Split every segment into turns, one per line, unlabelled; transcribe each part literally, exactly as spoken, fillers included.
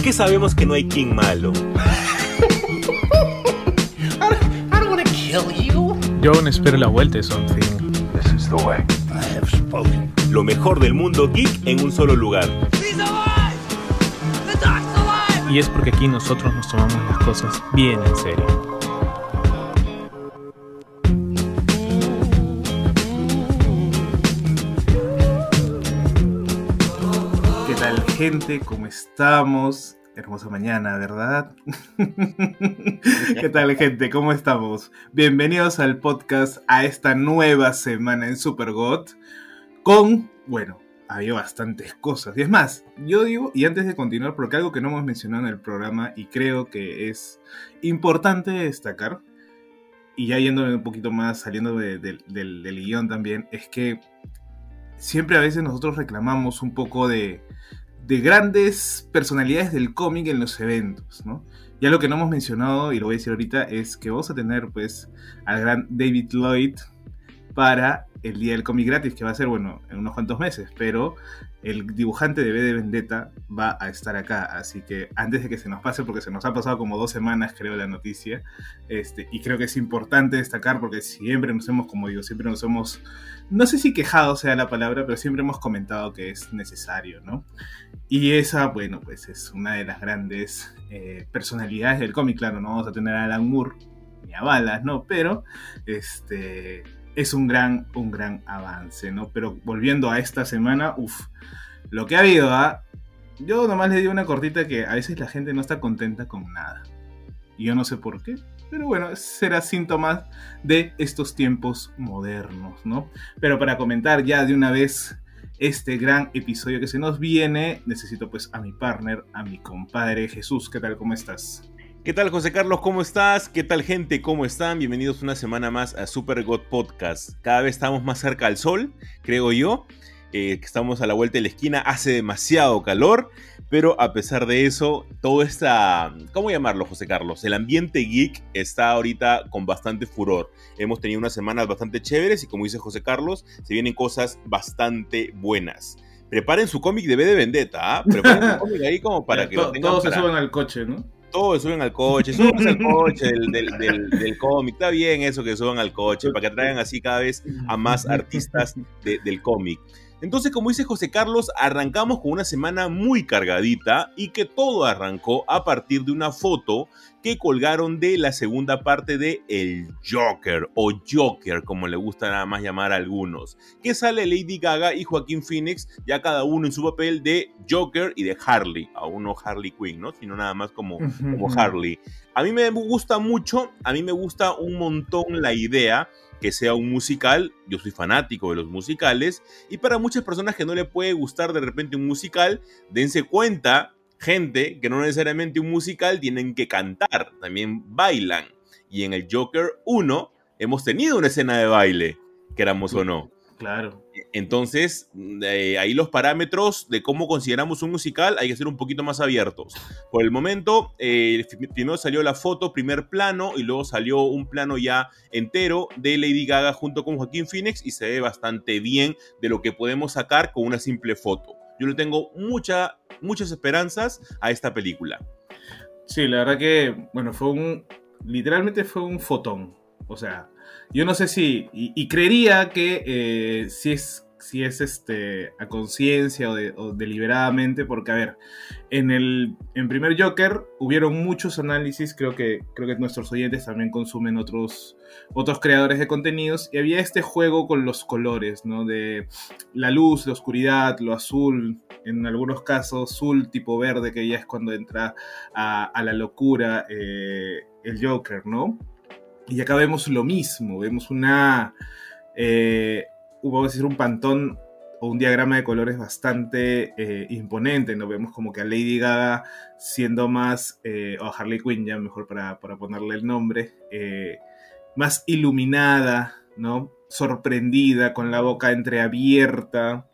qué sabemos que no hay King malo?
Yo aún espero la vuelta de Something.
This is the way.
I have spoken.
Lo mejor del mundo geek en un solo lugar.
He's alive! The Doc's alive!
Y es porque aquí nosotros nos tomamos las cosas bien en serio.
¿Qué tal, gente? ¿Cómo estamos? Hermosa mañana, ¿verdad? ¿Qué tal, gente? ¿Cómo estamos? Bienvenidos al podcast a esta nueva semana en Supergot con, bueno, había bastantes cosas. Y es más, yo digo, y antes de continuar, porque algo que no hemos mencionado en el programa y creo que es importante destacar, y ya yéndome un poquito más, saliendo de, de, del, del guión también, es que siempre a veces nosotros reclamamos un poco de... de grandes personalidades del cómic en los eventos, ¿no? Ya lo que no hemos mencionado, y lo voy a decir ahorita, es que vamos a tener, pues, al gran David Lloyd para el Día del Cómic Gratis, que va a ser, bueno, en unos cuantos meses, pero el dibujante de V de Vendetta va a estar acá, así que antes de que se nos pase, porque se nos ha pasado como dos semanas, creo, la noticia, este, y creo que es importante destacar, porque siempre nos hemos, como digo, siempre nos hemos, no sé si quejado sea la palabra, pero siempre hemos comentado que es necesario, ¿no? Y esa, bueno, pues es una de las grandes eh, personalidades del cómic. Claro, no vamos a tener a Alan Moore ni a Balas, ¿no? Pero este es un gran, un gran avance, ¿no? Pero volviendo a esta semana, uff, lo que ha habido, ¿ah? Yo nomás le digo una cortita que a veces la gente no está contenta con nada. Y yo no sé por qué, pero bueno, será síntoma de estos tiempos modernos, ¿no? Pero para comentar ya de una vez este gran episodio que se nos viene, necesito pues a mi partner, a mi compadre Jesús. ¿Qué tal? ¿Cómo estás?
¿Qué tal, José Carlos? ¿Cómo estás? ¿Qué tal, gente? ¿Cómo están? Bienvenidos una semana más a Supergot Podcast. Cada vez estamos más cerca al sol, creo yo. Eh, que estamos a la vuelta de la esquina, hace demasiado calor, pero a pesar de eso, todo esta, ¿cómo llamarlo, José Carlos? El ambiente geek está ahorita con bastante furor. Hemos tenido unas semanas bastante chéveres y, como dice José Carlos, se vienen cosas bastante buenas. Preparen su cómic de V de Vendetta, ¿eh? Preparen su cómic ahí como para que
to-
lo tengan.
Todos
para...
se suben al coche, ¿no?
Todos suben al coche, suban al coche del, del, del, del cómic. Está bien eso que suban al coche, para que traigan así cada vez a más artistas de, del cómic. Entonces, como dice José Carlos, arrancamos con una semana muy cargadita y que todo arrancó a partir de una foto que colgaron de la segunda parte de El Joker, o Joker, como le gusta nada más llamar a algunos, que sale Lady Gaga y Joaquín Phoenix, ya cada uno en su papel de Joker y de Harley, aún no Harley Quinn, ¿no? Sino nada más como, como Harley. A mí me gusta mucho, a mí me gusta un montón la idea que sea un musical. Yo soy fanático de los musicales, y para muchas personas que no le puede gustar de repente un musical, dense cuenta, gente, que no necesariamente un musical tienen que cantar, también bailan. Y en el Joker uno hemos tenido una escena de baile, queramos o no.
Claro.
Entonces, eh, ahí los parámetros de cómo consideramos un musical hay que ser un poquito más abiertos. Por el momento, eh, primero salió la foto, primer plano, y luego salió un plano ya entero de Lady Gaga junto con Joaquín Phoenix, y se ve bastante bien de lo que podemos sacar con una simple foto. Yo le tengo mucha, muchas esperanzas a esta película.
Sí, la verdad que, bueno, fue un... literalmente fue un fotón. O sea, yo no sé si... Y, y creería que eh, si es, si es este, a conciencia o, de, o deliberadamente, porque, a ver, en el en primer Joker hubieron muchos análisis, creo que, creo que nuestros oyentes también consumen otros, otros creadores de contenidos, y había este juego con los colores, ¿no? De la luz, la oscuridad, lo azul, en algunos casos azul tipo verde, que ya es cuando entra a, a la locura eh, el Joker, ¿no? Y acá vemos lo mismo, vemos una, eh, vamos a decir, un pantón o un diagrama de colores bastante eh, imponente, ¿no? Vemos como que a Lady Gaga siendo más, eh, o a Harley Quinn ya mejor para, para ponerle el nombre, eh, más iluminada, ¿no? Sorprendida, con la boca entreabierta,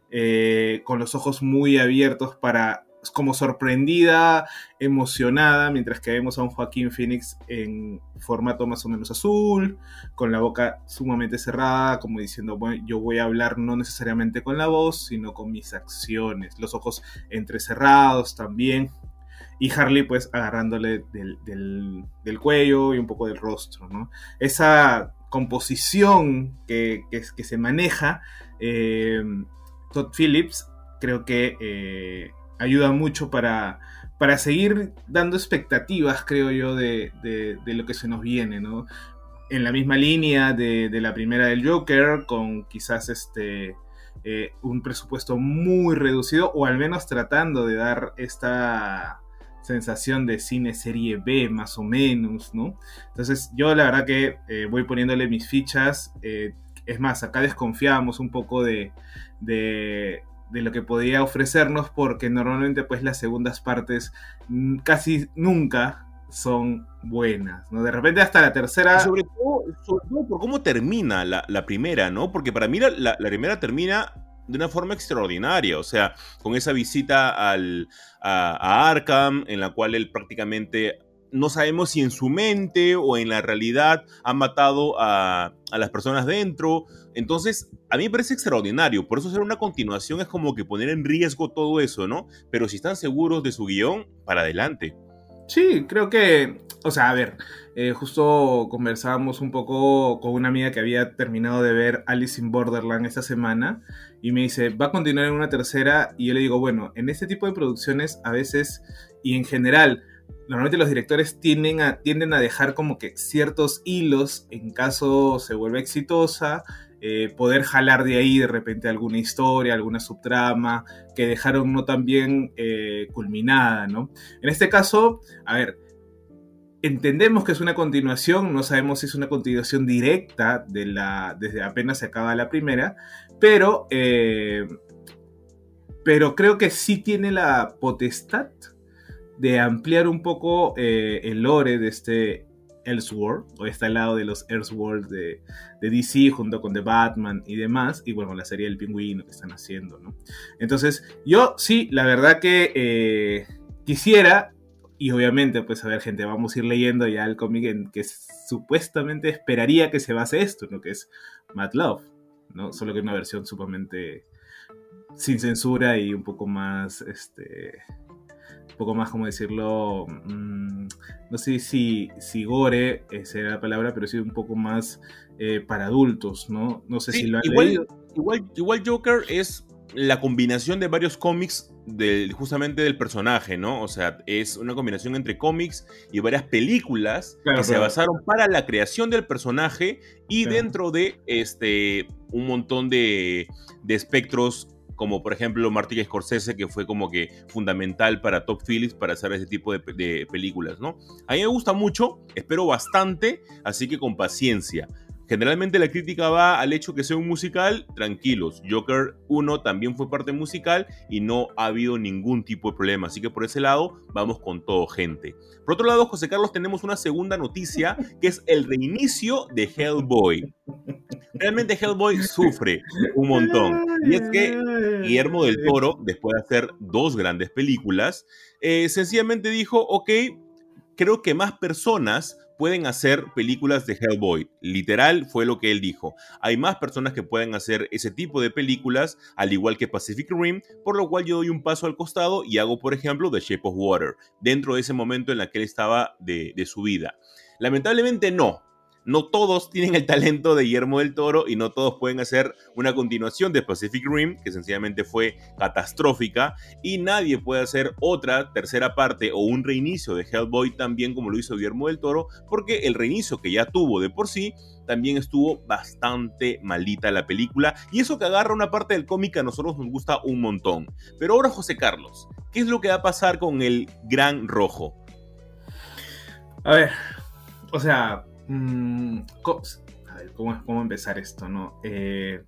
eh, con los ojos muy abiertos para... como sorprendida, emocionada, mientras que vemos a un Joaquín Phoenix en formato más o menos azul, con la boca sumamente cerrada, como diciendo, bueno, yo voy a hablar no necesariamente con la voz, sino con mis acciones, los ojos entrecerrados también. y Harley pues agarrándole del, del, del cuello y un poco del rostro, ¿no? Esa composición que, que, que se maneja, eh, Todd Phillips, creo que eh, ayuda mucho para, para seguir dando expectativas, creo yo, de, de, de lo que se nos viene, ¿no? En la misma línea de, de la primera del Joker, con quizás este eh, un presupuesto muy reducido, o al menos tratando de dar esta sensación de cine serie B, más o menos, ¿no? Entonces yo la verdad que eh, voy poniéndole mis fichas, eh, es más, acá desconfiábamos un poco de, de, de lo que podía ofrecernos, porque normalmente pues las segundas partes mm, casi nunca son buenas, ¿no? De repente hasta la tercera...
Y sobre todo, sobre todo por cómo termina la, la primera, ¿no? Porque para mí la, la, la primera termina de una forma extraordinaria, o sea, con esa visita al, a, a Arkham, en la cual él prácticamente no sabemos si en su mente o en la realidad ha matado a, a las personas dentro. Entonces, a mí me parece extraordinario. Por eso hacer una continuación es como que poner en riesgo todo eso, ¿no? Pero si están seguros de su guión, para adelante.
Sí, creo que, o sea, a ver, eh, justo conversábamos un poco con una amiga que había terminado de ver Alice in Borderland esta semana y me dice, ¿va a continuar en una tercera? Y yo le digo, bueno, en este tipo de producciones a veces y en general, normalmente los directores tienden a, tienden a dejar como que ciertos hilos en caso se vuelva exitosa, eh, poder jalar de ahí de repente alguna historia, alguna subtrama que dejaron no tan bien eh, culminada, ¿no? En este caso, a ver, entendemos que es una continuación, no sabemos si es una continuación directa de la, desde apenas se acaba la primera, pero, eh, pero creo que sí tiene la potestad de ampliar un poco eh, el lore de este Elseworld, o está al lado de los Elseworlds de, de D C, junto con The Batman y demás, y bueno, la serie del Pingüino que están haciendo, ¿no? Entonces, yo sí, la verdad que eh, quisiera, y obviamente, pues a ver, gente, vamos a ir leyendo ya el cómic en que supuestamente esperaría que se base esto, ¿no? Que es Mad Love, ¿no? Solo que una versión sumamente sin censura y un poco más, este... un poco más, como decirlo, mmm, no sé si, si gore eh, será la palabra, pero sí un poco más eh, para adultos, ¿no? No sé
Sí,
si lo han
igual,
leído.
Igual, igual Joker es la combinación de varios cómics de, justamente del personaje, ¿no? O sea, es una combinación entre cómics y varias películas
Claro,
que se
pero-
basaron para la creación del personaje y
Claro.
dentro de este, un montón de, de espectros, como por ejemplo Martin Scorsese, que fue como que fundamental para Todd Phillips para hacer ese tipo de, de películas, ¿no? A mí me gusta mucho, espero bastante, así que con paciencia. Generalmente la crítica va al hecho que sea un musical, tranquilos. Joker uno también fue parte musical y no ha habido ningún tipo de problema. Así que por ese lado vamos con todo, gente. Por otro lado, José Carlos, tenemos una segunda noticia que es el reinicio de Hellboy. Realmente Hellboy sufre un montón. Y es que Guillermo del Toro, después de hacer dos grandes películas, eh, sencillamente dijo, ok, creo que más personas pueden hacer películas de Hellboy. Literal fue lo que él dijo. Hay más personas que pueden hacer ese tipo de películas, al igual que Pacific Rim, por lo cual yo doy un paso al costado y hago, por ejemplo, The Shape of Water, dentro de ese momento en el que él estaba de, de su vida. Lamentablemente no. No todos tienen el talento de Guillermo del Toro y no todos pueden hacer una continuación de Pacific Rim, que sencillamente fue catastrófica, y nadie puede hacer otra tercera parte o un reinicio de Hellboy tan bien como lo hizo Guillermo del Toro, porque el reinicio que ya tuvo de por sí también estuvo bastante malita la película, y eso que agarra una parte del cómic a nosotros nos gusta un montón. Pero ahora, José Carlos, ¿qué es lo que va a pasar con el Gran Rojo?
A ver, o sea, mmm, co- a ver, ¿cómo, cómo empezar esto, no? Eh,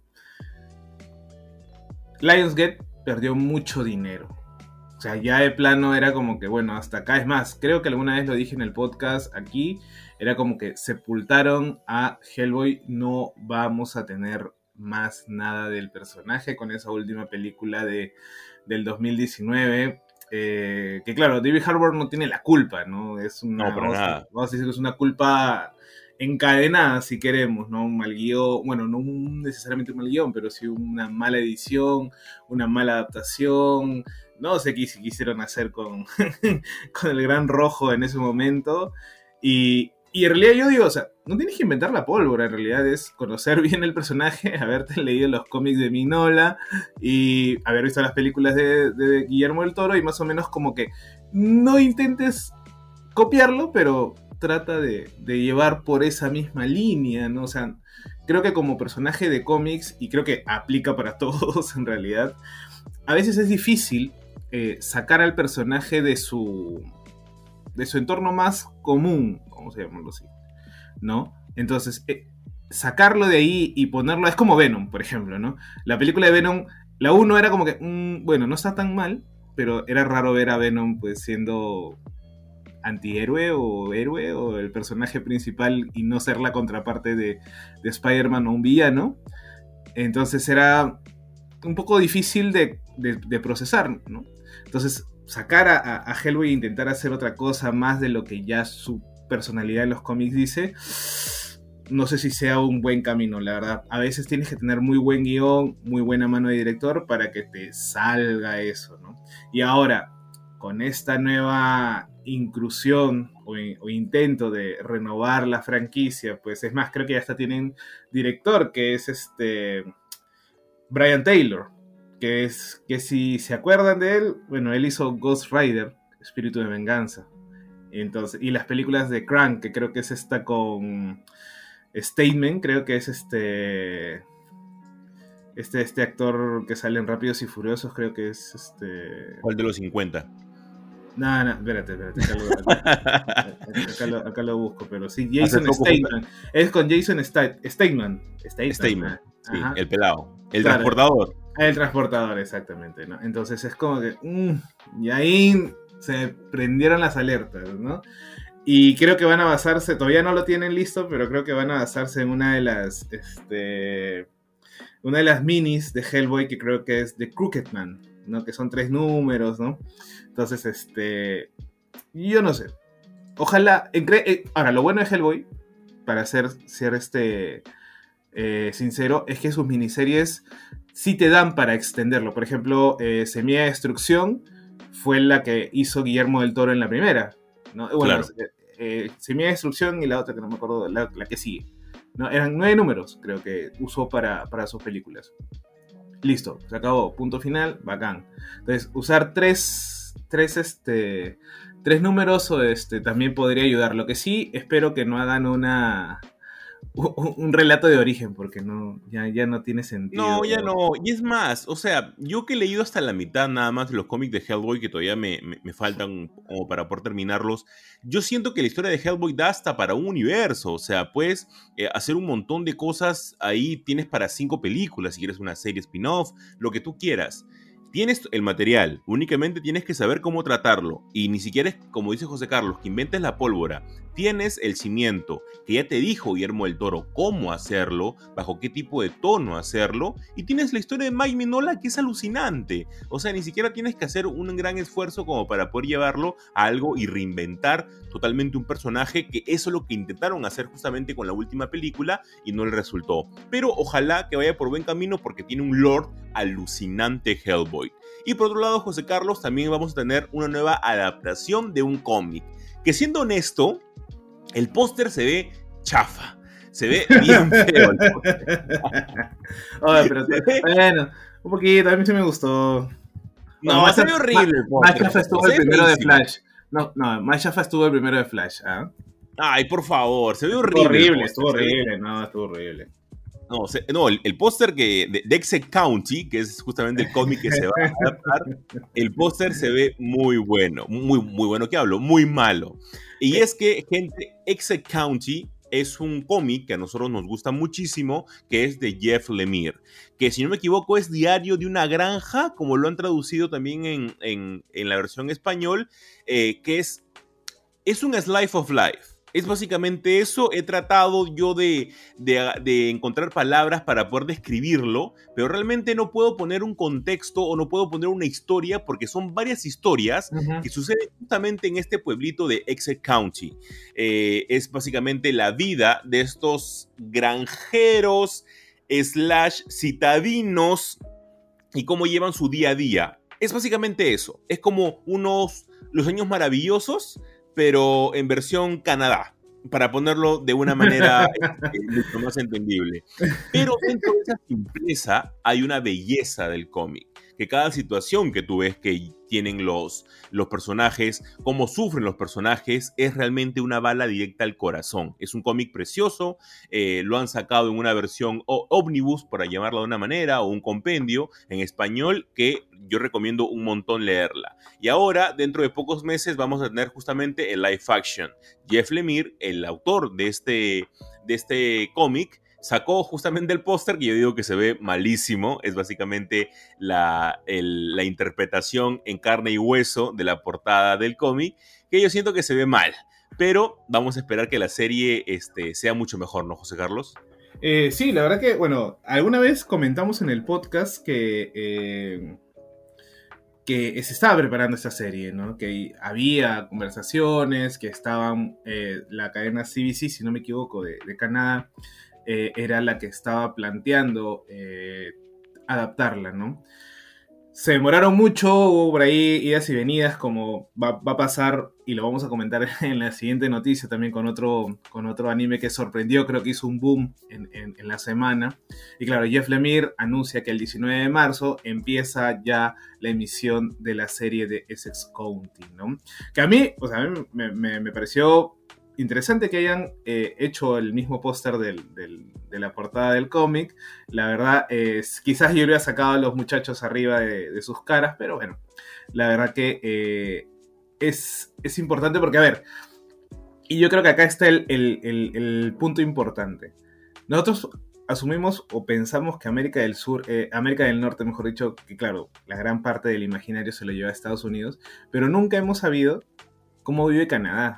Lionsgate perdió mucho dinero. O sea, ya de plano era como que, bueno, hasta acá. Es más, creo que alguna vez lo dije en el podcast aquí, era como que sepultaron a Hellboy, no vamos a tener más nada del personaje con esa última película de, del dos mil diecinueve. Eh, que claro, David Harbour no tiene la culpa, ¿no? Es una,
No, para
vamos,
nada.
vamos a decir que es una culpa encadenada, si queremos, ¿no? Un mal guión, bueno, no un, necesariamente un mal guión, pero sí una mala edición, una mala adaptación, no sé qué quisieron hacer con, con el Gran Rojo en ese momento. Y, y en realidad yo digo, o sea, no tienes que inventar la pólvora, en realidad es conocer bien el personaje, haberte leído los cómics de Mignola y haber visto las películas de, de Guillermo del Toro y más o menos como que no intentes copiarlo, pero trata de, de llevar por esa misma línea, ¿no? O sea, creo que como personaje de cómics, y creo que aplica para todos en realidad, a veces es difícil eh, sacar al personaje de su, de su entorno más común, vamos a llamarlo así, ¿no? Entonces, eh, sacarlo de ahí y ponerlo, es como Venom, por ejemplo, ¿no? La película de Venom, la uno era como que, mmm, bueno, no está tan mal, pero era raro ver a Venom pues siendo antihéroe o héroe o el personaje principal y no ser la contraparte de, de Spider-Man o un villano. Entonces era un poco difícil de, de, de procesar, ¿no? Entonces sacar a, a Hellboy e intentar hacer otra cosa más de lo que ya su personalidad en los cómics dice, no sé si sea un buen camino, la verdad. A veces tienes que tener muy buen guión, muy buena mano de director para que te salga eso, ¿no? Y ahora, con esta nueva inclusión o, o intento de renovar la franquicia, pues es más, creo que ya hasta tienen director, que es este Brian Taylor, que es que si se acuerdan de él, bueno, él hizo Ghost Rider, Espíritu de Venganza. Entonces, y las películas de Crank, que creo que es esta con Statement, creo que es este este este actor que sale en Rápidos y Furiosos, creo que es este
¿Cuál de los cincuenta?
No, no, espérate, espérate, acá lo, acá, acá lo, acá lo busco, pero sí, Jason Statham. Es con Jason Statham.
Statham, sí,
Ajá.
El pelado. El
claro,
transportador.
El transportador, exactamente, ¿no? Entonces es como que... Mmm, y ahí se prendieron las alertas, ¿no? Y creo que van a basarse, todavía no lo tienen listo, pero creo que van a basarse en una de las... Este, una de las minis de Hellboy, que creo que es The Crooked Man, ¿no? Que son tres números, ¿no? Entonces, este... yo no sé. Ojalá... Eh, ahora, lo bueno de Hellboy, para ser, ser este, eh, sincero, es que sus miniseries sí te dan para extenderlo. Por ejemplo, eh, Semilla de Destrucción fue la que hizo Guillermo del Toro en la primera, ¿no? Bueno,
Claro.
eh, Semilla de Destrucción y la otra que no me acuerdo, la, la que sigue, ¿no? Eran nueve números, creo que usó para, para sus películas. Listo, se acabó, punto final, bacán. Entonces, usar tres... Tres, este, tres números o este, también podría ayudar. Lo que sí, espero que no hagan una un, un relato de origen, porque no, ya, ya no tiene sentido.
No, ya no. Y es más, o sea, yo que he leído hasta la mitad nada más de los cómics de Hellboy, que todavía me, me, me faltan como para poder terminarlos, yo siento que la historia de Hellboy da hasta para un universo. O sea, puedes eh, hacer un montón de cosas. Ahí tienes para cinco películas, si quieres una serie spin-off, lo que tú quieras. Tienes el material, únicamente tienes que saber cómo tratarlo. Y ni siquiera es, como dice José Carlos, que inventes la pólvora. Tienes el cimiento, que ya te dijo Guillermo del Toro cómo hacerlo, bajo qué tipo de tono hacerlo. Y tienes la historia de Mike Mignola, que es alucinante. O sea, ni siquiera tienes que hacer un gran esfuerzo como para poder llevarlo a algo y reinventar totalmente un personaje, que eso es lo que intentaron hacer justamente con la última película y no le resultó. Pero ojalá que vaya por buen camino, porque tiene un lore alucinante Hellboy. Y por otro lado, José Carlos, también vamos a tener una nueva adaptación de un cómic, que siendo honesto, el póster se ve chafa, se ve bien feo el póster.
Oye, pero te, bueno, un poquito, a mí sí me gustó.
No,
Bueno,
se ve horrible el póster.
Más chafa estuvo el primero de Flash. No, no, más chafa estuvo el primero de Flash, ¿ah?
Ay, por favor, se ve horrible.
Estuvo horrible, estuvo horrible, no, estuvo horrible.
No, se, no, el, el póster que de, de Exeter County, que es justamente el cómic que se va a adaptar, el póster se ve muy bueno, muy, muy bueno que hablo, muy malo. Y es que, gente, Exeter County es un cómic que a nosotros nos gusta muchísimo, que es de Jeff Lemire, que si no me equivoco es Diario de una granja, como lo han traducido también en, en, en la versión español, eh, que es, es un slice of life. Es básicamente eso. He tratado yo de, de, de encontrar palabras para poder describirlo, pero realmente no puedo poner un contexto o no puedo poner una historia, porque son varias historias uh-huh. que suceden justamente en este pueblito de Exeter County. Eh, es básicamente la vida de estos granjeros slash citadinos y cómo llevan su día a día. es básicamente eso. Es como unos Los Años Maravillosos, pero en versión Canadá, para ponerlo de una manera este, mucho más entendible. Pero dentro de esa simpleza hay una belleza del cómic, que cada situación que tú ves que tienen los, los personajes, cómo sufren los personajes, es realmente una bala directa al corazón. Es un cómic precioso, eh, lo han sacado en una versión ómnibus, para llamarla de una manera, o un compendio en español, que yo recomiendo un montón leerla. Y ahora, dentro de pocos meses, vamos a tener justamente el live action. Jeff Lemire, el autor de este, de este cómic, sacó justamente el póster que yo digo que se ve malísimo. Es básicamente la, el, la interpretación en carne y hueso de la portada del cómic, que yo siento que se ve mal. Pero vamos a esperar que la serie este, sea mucho mejor, ¿no, José Carlos?
Eh, sí, la verdad que, bueno, alguna vez comentamos en el podcast que, eh, que se estaba preparando esta serie, ¿no? Que había conversaciones, que estaban, eh, la cadena C B C, si no me equivoco, de, de Canadá, Eh, era la que estaba planteando eh, adaptarla, ¿no? Se demoraron mucho, hubo por ahí idas y venidas, como va, va a pasar, y lo vamos a comentar en la siguiente noticia también con otro, con otro anime que sorprendió, creo que hizo un boom en, en, en la semana. Y claro, Jeff Lemire anuncia que el diecinueve de marzo empieza ya la emisión de la serie de Essex County, ¿no? Que a mí, o sea, a mí me, me, me pareció interesante que hayan eh, hecho el mismo póster del, del, de la portada del cómic. La verdad es, quizás yo hubiera sacado a los muchachos arriba de, de sus caras, pero bueno, la verdad que eh, es, es importante porque, a ver, y yo creo que acá está el, el, el, el punto importante. Nosotros asumimos o pensamos que América del Sur, eh, América del Norte, mejor dicho, que claro, la gran parte del imaginario se lo lleva a Estados Unidos, pero nunca hemos sabido cómo vive Canadá.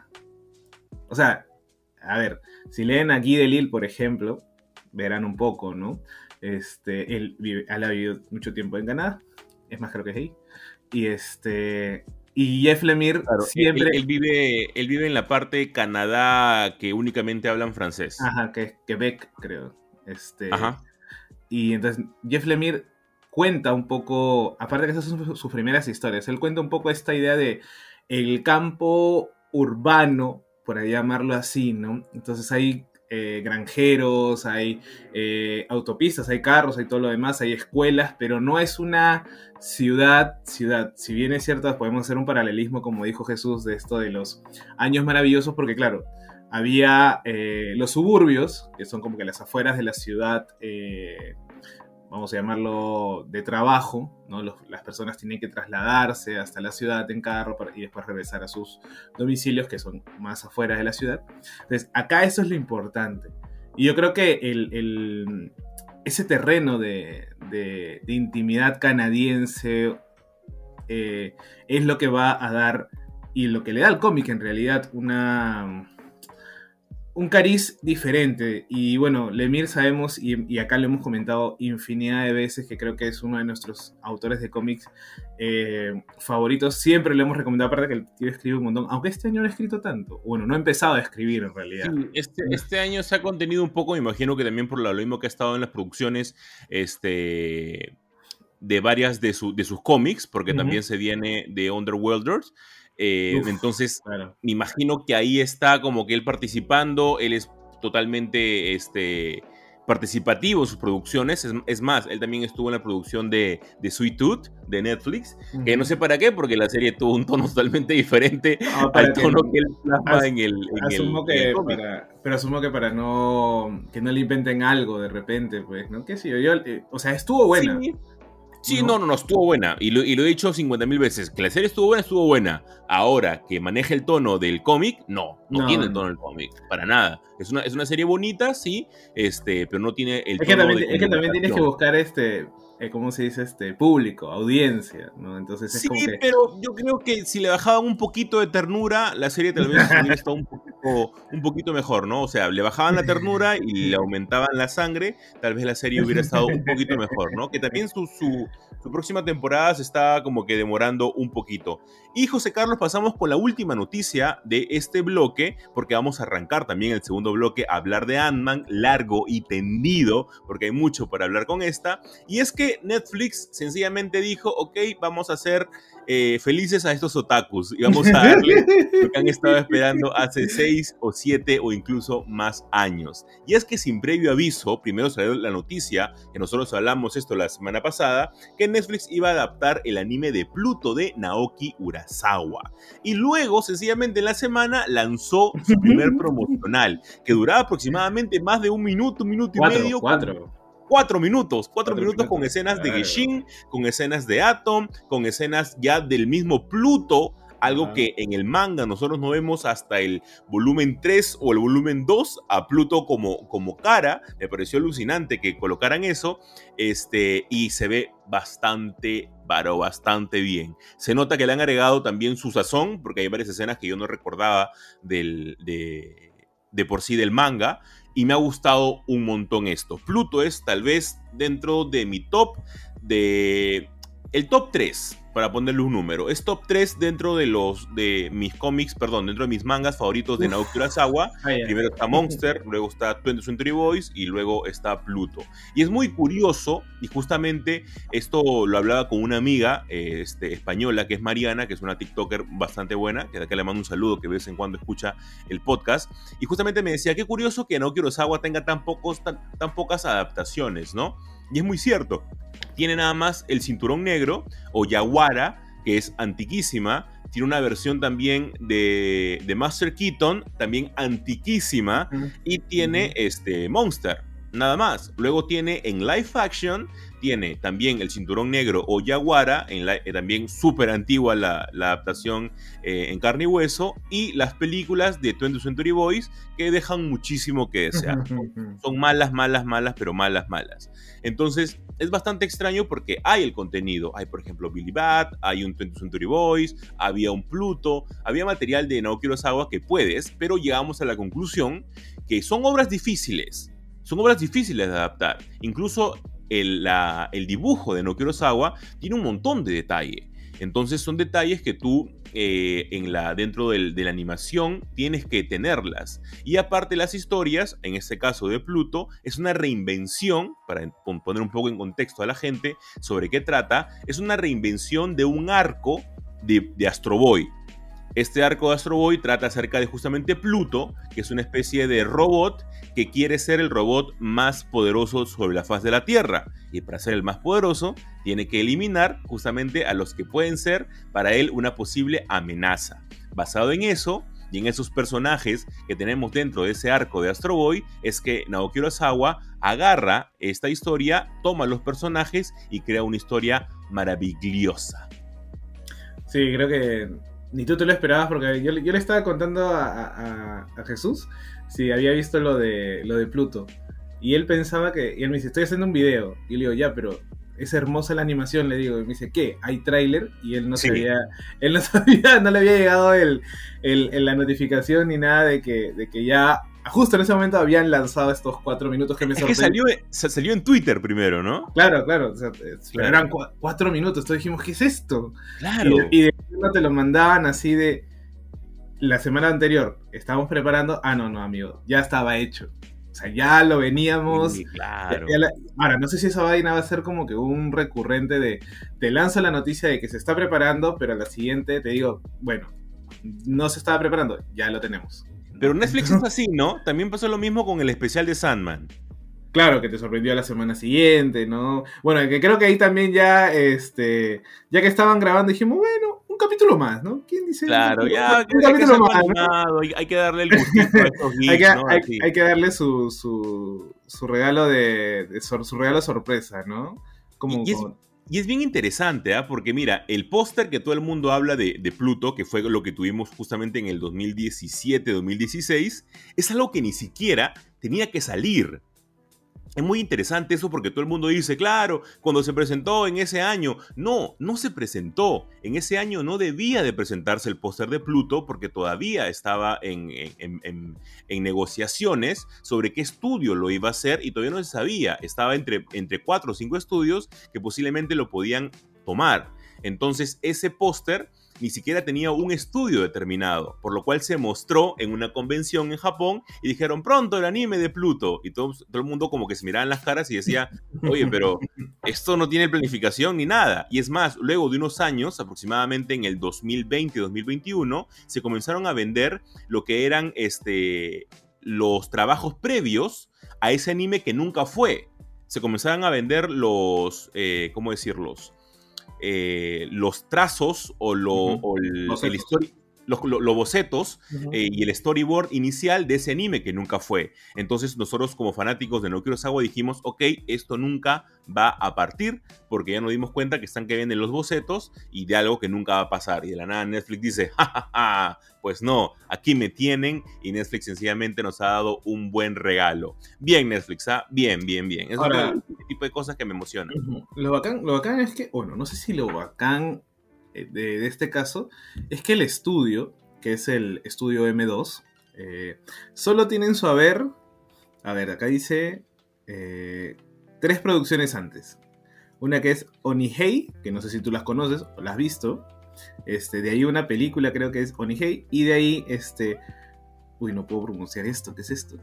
O sea, a ver, si leen a Guy Delisle, por ejemplo, verán un poco, ¿no? Este, él, vive, él ha vivido mucho tiempo en Canadá, es más, creo que es ahí. Y este, y Jeff Lemire
claro,
siempre...
Él, él, vive, él vive en la parte de Canadá que únicamente hablan francés.
Ajá, que es Quebec, creo. Este,
Ajá.
Y entonces Jeff Lemire cuenta un poco, aparte de que esas son sus, sus primeras historias, él cuenta un poco esta idea de el campo urbano, por ahí llamarlo así, ¿no? Entonces hay eh, granjeros, hay eh, autopistas, hay carros, hay todo lo demás, hay escuelas, pero no es una ciudad, ciudad. Si bien es cierto, podemos hacer un paralelismo, como dijo Jesús, de esto de los años maravillosos, porque claro, había eh, los suburbios, que son como que las afueras de la ciudad, eh, vamos a llamarlo de trabajo, ¿no? Los, las personas tienen que trasladarse hasta la ciudad en carro para, y después regresar a sus domicilios, que son más afuera de la ciudad. Entonces, acá eso es lo importante. Y yo creo que el, el, ese terreno de, de, de intimidad canadiense eh, es lo que va a dar, y lo que le da al cómic en realidad, una... un cariz diferente. Y bueno, Lemire sabemos, y, y acá lo hemos comentado infinidad de veces, que creo que es uno de nuestros autores de cómics eh, favoritos. Siempre le hemos recomendado, aparte que el tío escribe un montón, aunque este año no ha escrito tanto. Bueno, no ha empezado a escribir en realidad.
Sí, este, este año se ha contenido un poco, me imagino que también por lo mismo que ha estado en las producciones este, de varias de, su, de sus cómics, porque uh-huh. también se viene de Underworlders. Eh, Uf, entonces, claro. Me imagino que ahí está como que él participando, él es totalmente este, participativo en sus producciones, es, es más, él también estuvo en la producción de, de Sweet Tooth, de Netflix, uh-huh. que no sé para qué, porque la serie tuvo un tono totalmente diferente no, al tono que, que él plasma as, en el, en
asumo
el,
que
en el
para, pero asumo que para no, que no le inventen algo de repente, pues, ¿no? ¿Qué sé yo? yo eh, o sea, estuvo buena.
Sí. Sí, no, no, no, estuvo buena. Y lo, y lo he dicho cincuenta mil veces. Que la serie estuvo buena, estuvo buena. Ahora, que maneje el tono del cómic, no. No, no tiene el tono del cómic. Para nada. Es una, es una serie bonita, sí. Este, pero no tiene el
es
tono
que también,
de
Es que también tienes que buscar este... Eh, ¿cómo se dice? Este público, audiencia, ¿no? Entonces es
sí,
como que...
pero yo creo que si le bajaban un poquito de ternura, la serie tal vez hubiera estado un poquito poquito, un poquito mejor, ¿no? O sea, le bajaban la ternura y le aumentaban la sangre, tal vez la serie hubiera estado un poquito mejor, ¿no? Que también su, su, su próxima temporada se está como que demorando un poquito. Y José Carlos, pasamos con la última noticia de este bloque, porque vamos a arrancar también el segundo bloque a hablar de Ant-Man, largo y tendido, porque hay mucho para hablar con esta. Y es que Netflix sencillamente dijo, ok, vamos a hacer eh, felices a estos otakus y vamos a darle lo que han estado esperando hace seis o siete o incluso más años. Y es que sin previo aviso, primero salió la noticia, que nosotros hablamos esto la semana pasada, que Netflix iba a adaptar el anime de Pluto de Naoki Urasawa. Y luego, sencillamente en la semana, lanzó su primer promocional, que duraba aproximadamente más de un minuto, un minuto y
cuatro,
medio.
Cuatro.
Cuatro minutos, cuatro,
cuatro
minutos,
minutos
con escenas de
claro.
Genshin, con escenas de Atom, con escenas ya del mismo Pluto, algo
Ajá.
que en el manga nosotros no vemos hasta el volumen tres o el volumen dos a Pluto como, como cara. Me pareció alucinante que colocaran eso, este, y se ve bastante, pero bastante bien. Se nota que le han agregado también su sazón, porque hay varias escenas que yo no recordaba del, de, de por sí del manga, y me ha gustado un montón esto. Pluto es tal vez dentro de mi top de... el top tres, para ponerle un número. Es top tres dentro de los de mis cómics, perdón, dentro de mis mangas favoritos de Naoki Urasawa. Ah, yeah. Primero está Monster, luego está twentieth Century Boys y luego está Pluto. Y es muy curioso, y justamente esto lo hablaba con una amiga eh, este, española, que es Mariana, que es una TikToker bastante buena, que de acá le mando un saludo, que de vez en cuando escucha el podcast. Y justamente me decía, qué curioso que Naoki Urasawa tenga tan, pocos, tan, tan pocas adaptaciones, ¿no? Y es muy cierto. Tiene nada más el Cinturón Negro o Yawara, que es antiquísima. Tiene una versión también de, de Master Keaton, también antiquísima. Uh-huh. Y tiene este, Monster, nada más. Luego tiene en live action, tiene también el Cinturón Negro o Yawara, en la, eh, también súper antigua la, la adaptación eh, en carne y hueso. Y las películas de twentieth Century Boys, que dejan muchísimo que desear. Uh-huh. Son malas, malas, malas, pero malas, malas. Entonces, es bastante extraño porque hay el contenido. Hay, por ejemplo, Billy Bat, hay un twentieth Century Boys, había un Pluto, había material de Naoki Urasawa que puedes, pero llegamos a la conclusión que son obras difíciles. Son obras difíciles de adaptar. Incluso el, la, el dibujo de Naoki Urasawa tiene un montón de detalle. Entonces son detalles que tú eh, en la, dentro del, de la animación tienes que tenerlas. Y aparte las historias, en este caso de Pluto, es una reinvención, para poner un poco en contexto a la gente sobre qué trata, es una reinvención de un arco de, de Astro Boy. Este arco de Astro Boy trata acerca de justamente Pluto, que es una especie de robot que quiere ser el robot más poderoso sobre la faz de la Tierra. Y para ser el más poderoso, tiene que eliminar justamente a los que pueden ser para él una posible amenaza. Basado en eso, y en esos personajes que tenemos dentro de ese arco de Astro Boy, es que Naoki Urasawa agarra esta historia, toma los personajes y crea una historia maravillosa.
Sí, creo que ni tú te lo esperabas, porque yo, yo le estaba contando a, a, a Jesús si había visto lo de, lo de Pluto. Y él pensaba que... Y él me dice, estoy haciendo un video. Y yo le digo, ya, pero es hermosa la animación, le digo. Y me dice, ¿qué? ¿Hay tráiler? Y él no sí. sabía... Él no sabía, no le había llegado el, el, el, la notificación ni nada de que, de que ya... Justo en ese momento habían lanzado estos cuatro minutos que me sorprendió.
Es que salió, salió en Twitter primero, ¿no?
Claro, claro. O sea, claro. Eran cu cuatro minutos. Entonces dijimos, ¿qué es esto?
Claro.
Y, y de no te lo mandaban así de... La semana anterior, estábamos preparando... Ah, no, no, amigo. Ya estaba hecho. O sea, ya lo veníamos...
Sí, claro.
Ya, ya la... Ahora, no sé si esa vaina va a ser como que un recurrente de... Te lanzo la noticia de que se está preparando, pero a la siguiente te digo, bueno, no se estaba preparando, ya lo tenemos.
Pero Netflix es así, ¿no? También pasó lo mismo con el especial de Sandman.
Claro, que te sorprendió la semana siguiente, ¿no? Bueno, que creo que ahí también ya, este, ya que estaban grabando, dijimos, bueno, un capítulo más, ¿no? ¿Quién dice?
Claro,
un,
ya,
un, un capítulo más,
animado, ¿no? hay, hay que darle el gustito a estos geeks,
hay, que,
¿no?
hay, hay que darle su, su, su regalo de, de su, su regalo sorpresa, ¿no? Como,
y, y es,
como...
Y es bien interesante, ¿eh? Porque mira, el póster que todo el mundo habla de, de Pluto, que fue lo que tuvimos justamente en el dos mil diecisiete, dos mil dieciséis, es algo que ni siquiera tenía que salir. es muy interesante eso porque todo el mundo dice, claro, cuando se presentó en ese año. No, no se presentó. En ese año no debía de presentarse el póster de Pluto porque todavía estaba en, en, en, en negociaciones sobre qué estudio lo iba a hacer y todavía no se sabía. Estaba entre, entre cuatro o cinco estudios que posiblemente lo podían tomar. Entonces ese póster ni siquiera tenía un estudio determinado, por lo cual se mostró en una convención en Japón y dijeron, pronto el anime de Pluto. Y todo, todo el mundo como que se miraba en las caras y decía, oye, pero esto no tiene planificación ni nada. Y es más, luego de unos años, aproximadamente en el dos mil veinte y dos mil veintiuno, se comenzaron a vender lo que eran este, los trabajos previos a ese anime que nunca fue. Se comenzaron a vender los, eh, ¿cómo decirlos? Eh, los trazos o, lo, uh-huh. o el, el story, los, los, los bocetos uh-huh. eh, y el storyboard inicial de ese anime que nunca fue. Entonces nosotros como fanáticos de Naoki Urasawa dijimos, ok, esto nunca va a partir porque ya nos dimos cuenta que están que venden los bocetos y de algo que nunca va a pasar. Y de la nada Netflix dice, ja, ja, ja, pues no, aquí me tienen, y Netflix sencillamente nos ha dado un buen regalo. Bien Netflix, ¿ah? Bien, bien, bien. Es
Ahora,
el tipo de cosas que me emocionan.
Uh-huh. Lo bacán, lo bacán es que, bueno, no sé si lo bacán de, de este caso es que el estudio, que es el estudio eme dos, eh, solo tienen su haber, a ver, acá dice eh, tres producciones antes. Una que es Onihei, que no sé si tú las conoces o las has visto. Este, de ahí una película, creo que es Onihei. Y de ahí, este... Uy, no puedo pronunciar esto. ¿Qué es esto?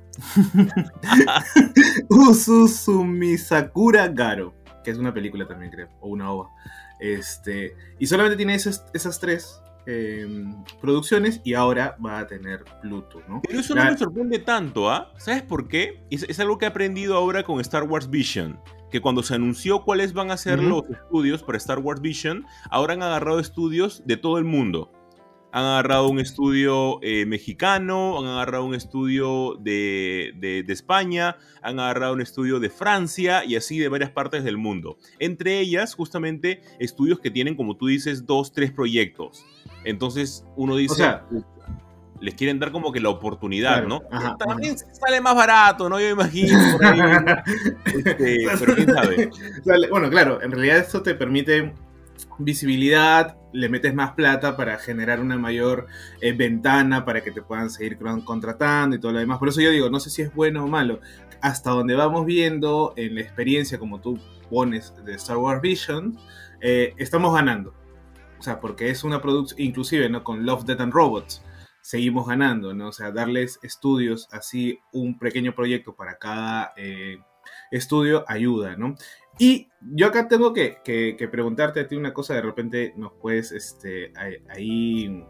Ususumisakura Garo, que es una película también, creo. O una ova. Este, y solamente tiene esas, esas tres eh, producciones. Y ahora va a tener Pluto, ¿no?
Pero eso
La...
no me sorprende tanto, ¿ah? ¿eh? ¿Sabes por qué? Es, es algo que he aprendido ahora con Star Wars Vision. Que cuando se anunció cuáles van a ser uh-huh. los estudios para Star Wars Vision, ahora han agarrado estudios de todo el mundo. Han agarrado un estudio eh, mexicano, han agarrado un estudio de, de, de España, han agarrado un estudio de Francia y así de varias partes del mundo. Entre ellas, justamente, estudios que tienen, como tú dices, dos, tres proyectos. Entonces, uno dice... O sea, les quieren dar como que la oportunidad, claro, ¿no? Ajá, también ajá. Sale más barato, ¿no? Yo imagino por ahí. este, pero quién sabe.
Bueno, claro, en realidad esto te permite visibilidad, le metes más plata para generar una mayor eh, ventana para que te puedan seguir contratando y todo lo demás. Por eso yo digo, no sé si es bueno o malo. Hasta donde vamos viendo en la experiencia, como tú pones, de Star Wars Vision, eh, estamos ganando. O sea, porque es una producción, inclusive, ¿no? Con Love, Death and Robots, seguimos ganando, ¿no? O sea, darles estudios, así un pequeño proyecto para cada eh, estudio ayuda, ¿no? Y yo acá tengo que, que, que preguntarte a ti una cosa, de repente nos puedes este, ahí,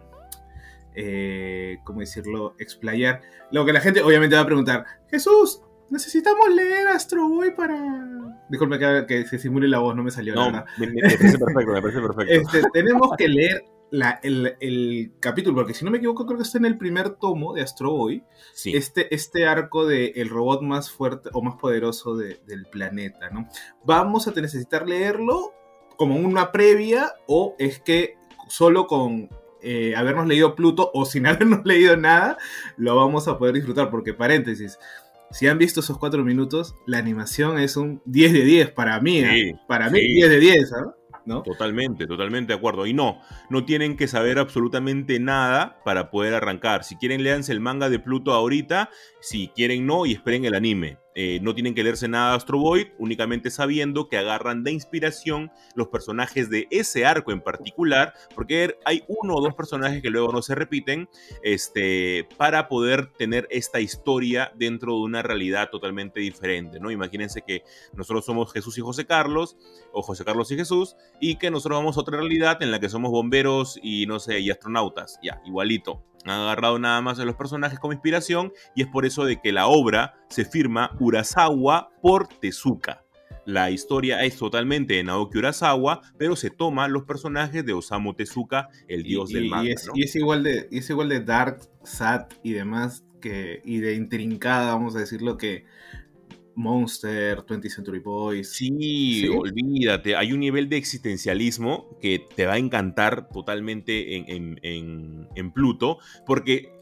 eh, ¿cómo decirlo?, explayar. Lo que la gente obviamente va a preguntar, Jesús, necesitamos leer Astro Boy para... Disculpe que, que se simule la voz, no me salió
no,
nada.
Me, me parece perfecto, me parece perfecto.
Este, tenemos que leer La, el, el capítulo, porque si no me equivoco creo que está en el primer tomo de Astro Boy, sí. este, este arco de el robot más fuerte o más poderoso de, del planeta, ¿no? ¿Vamos a necesitar leerlo como una previa o es que solo con eh, habernos leído Pluto o sin habernos leído nada lo vamos a poder disfrutar? Porque, paréntesis, si han visto esos cuatro minutos, la animación es un diez de diez para mí, ¿eh? Sí, para mí sí. diez de diez, ¿sabes? ¿No?
Totalmente, totalmente de acuerdo. Y no, no tienen que saber absolutamente nada para poder arrancar. Si quieren, léanse el manga de Pluto ahorita. Si quieren, no, y esperen el anime. Eh, no tienen que leerse nada de Astro Boy, únicamente sabiendo que agarran de inspiración los personajes de ese arco en particular, porque hay uno o dos personajes que luego no se repiten, este, para poder tener esta historia dentro de una realidad totalmente diferente, ¿no? Imagínense que nosotros somos Jesús y José Carlos, o José Carlos y Jesús, y que nosotros vamos a otra realidad en la que somos bomberos y, no sé, y astronautas, ya, igualito. Han agarrado nada más a los personajes como inspiración y es por eso de que la obra se firma Urasawa por Tezuka. La historia es totalmente de Naoki Urasawa, pero se toma los personajes de Osamu Tezuka, el dios
y,
del manga,
y es,
¿no?
y es igual de, y es igual de dark, sad y demás, que, y de intrincada, vamos a decirlo, que Monster, twentieth Century Boys.
Sí, sí, olvídate. Hay un nivel de existencialismo que te va a encantar totalmente en, en, en, en Pluto, porque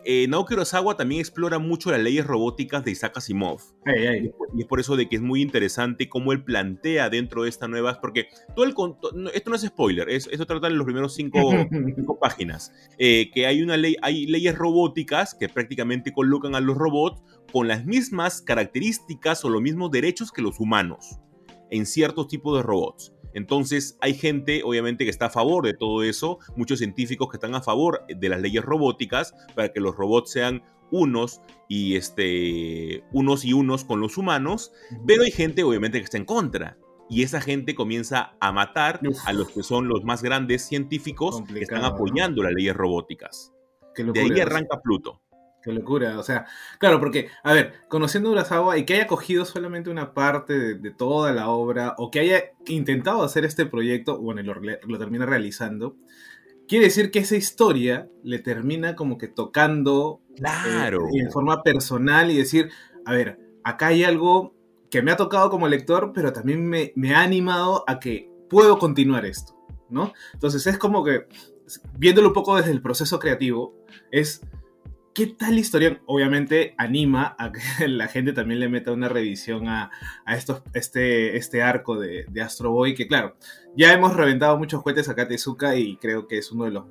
eh, Naoki Urasawa también explora mucho las leyes robóticas de Isaac Asimov.
Hey, hey.
Y, es por, y es por eso de que es muy interesante cómo él plantea dentro de esta nueva... Porque todo el, esto no es spoiler, es, esto trata en los primeros cinco, cinco páginas. Eh, que hay, una ley, hay leyes robóticas que prácticamente colocan a los robots con las mismas características o los mismos derechos que los humanos en ciertos tipos de robots. Entonces hay gente obviamente que está a favor de todo eso, muchos científicos que están a favor de las leyes robóticas para que los robots sean unos y, este, unos, y unos con los humanos, pero hay gente obviamente que está en contra. Y esa gente comienza a matar Uf. a los que son los más grandes científicos Complicado, que están apoyando ¿no? las leyes robóticas.
Qué locura,
de ahí arranca Pluto.
Qué locura, o sea, claro, porque, a ver, conociendo a Urasawa y que haya cogido solamente una parte de, de toda la obra, o que haya intentado hacer este proyecto, bueno, y lo, lo termina realizando, quiere decir que esa historia le termina como que tocando
claro.
eh, en forma personal y decir, a ver, acá hay algo que me ha tocado como lector, pero también me, me ha animado a que puedo continuar esto, ¿no? Entonces es como que, viéndolo un poco desde el proceso creativo, es... ¿Qué tal historia? Obviamente anima a que la gente también le meta una revisión a, a estos, este, este arco de, de Astro Boy, que claro, ya hemos reventado muchos cohetes a Tezuka y creo que es uno de los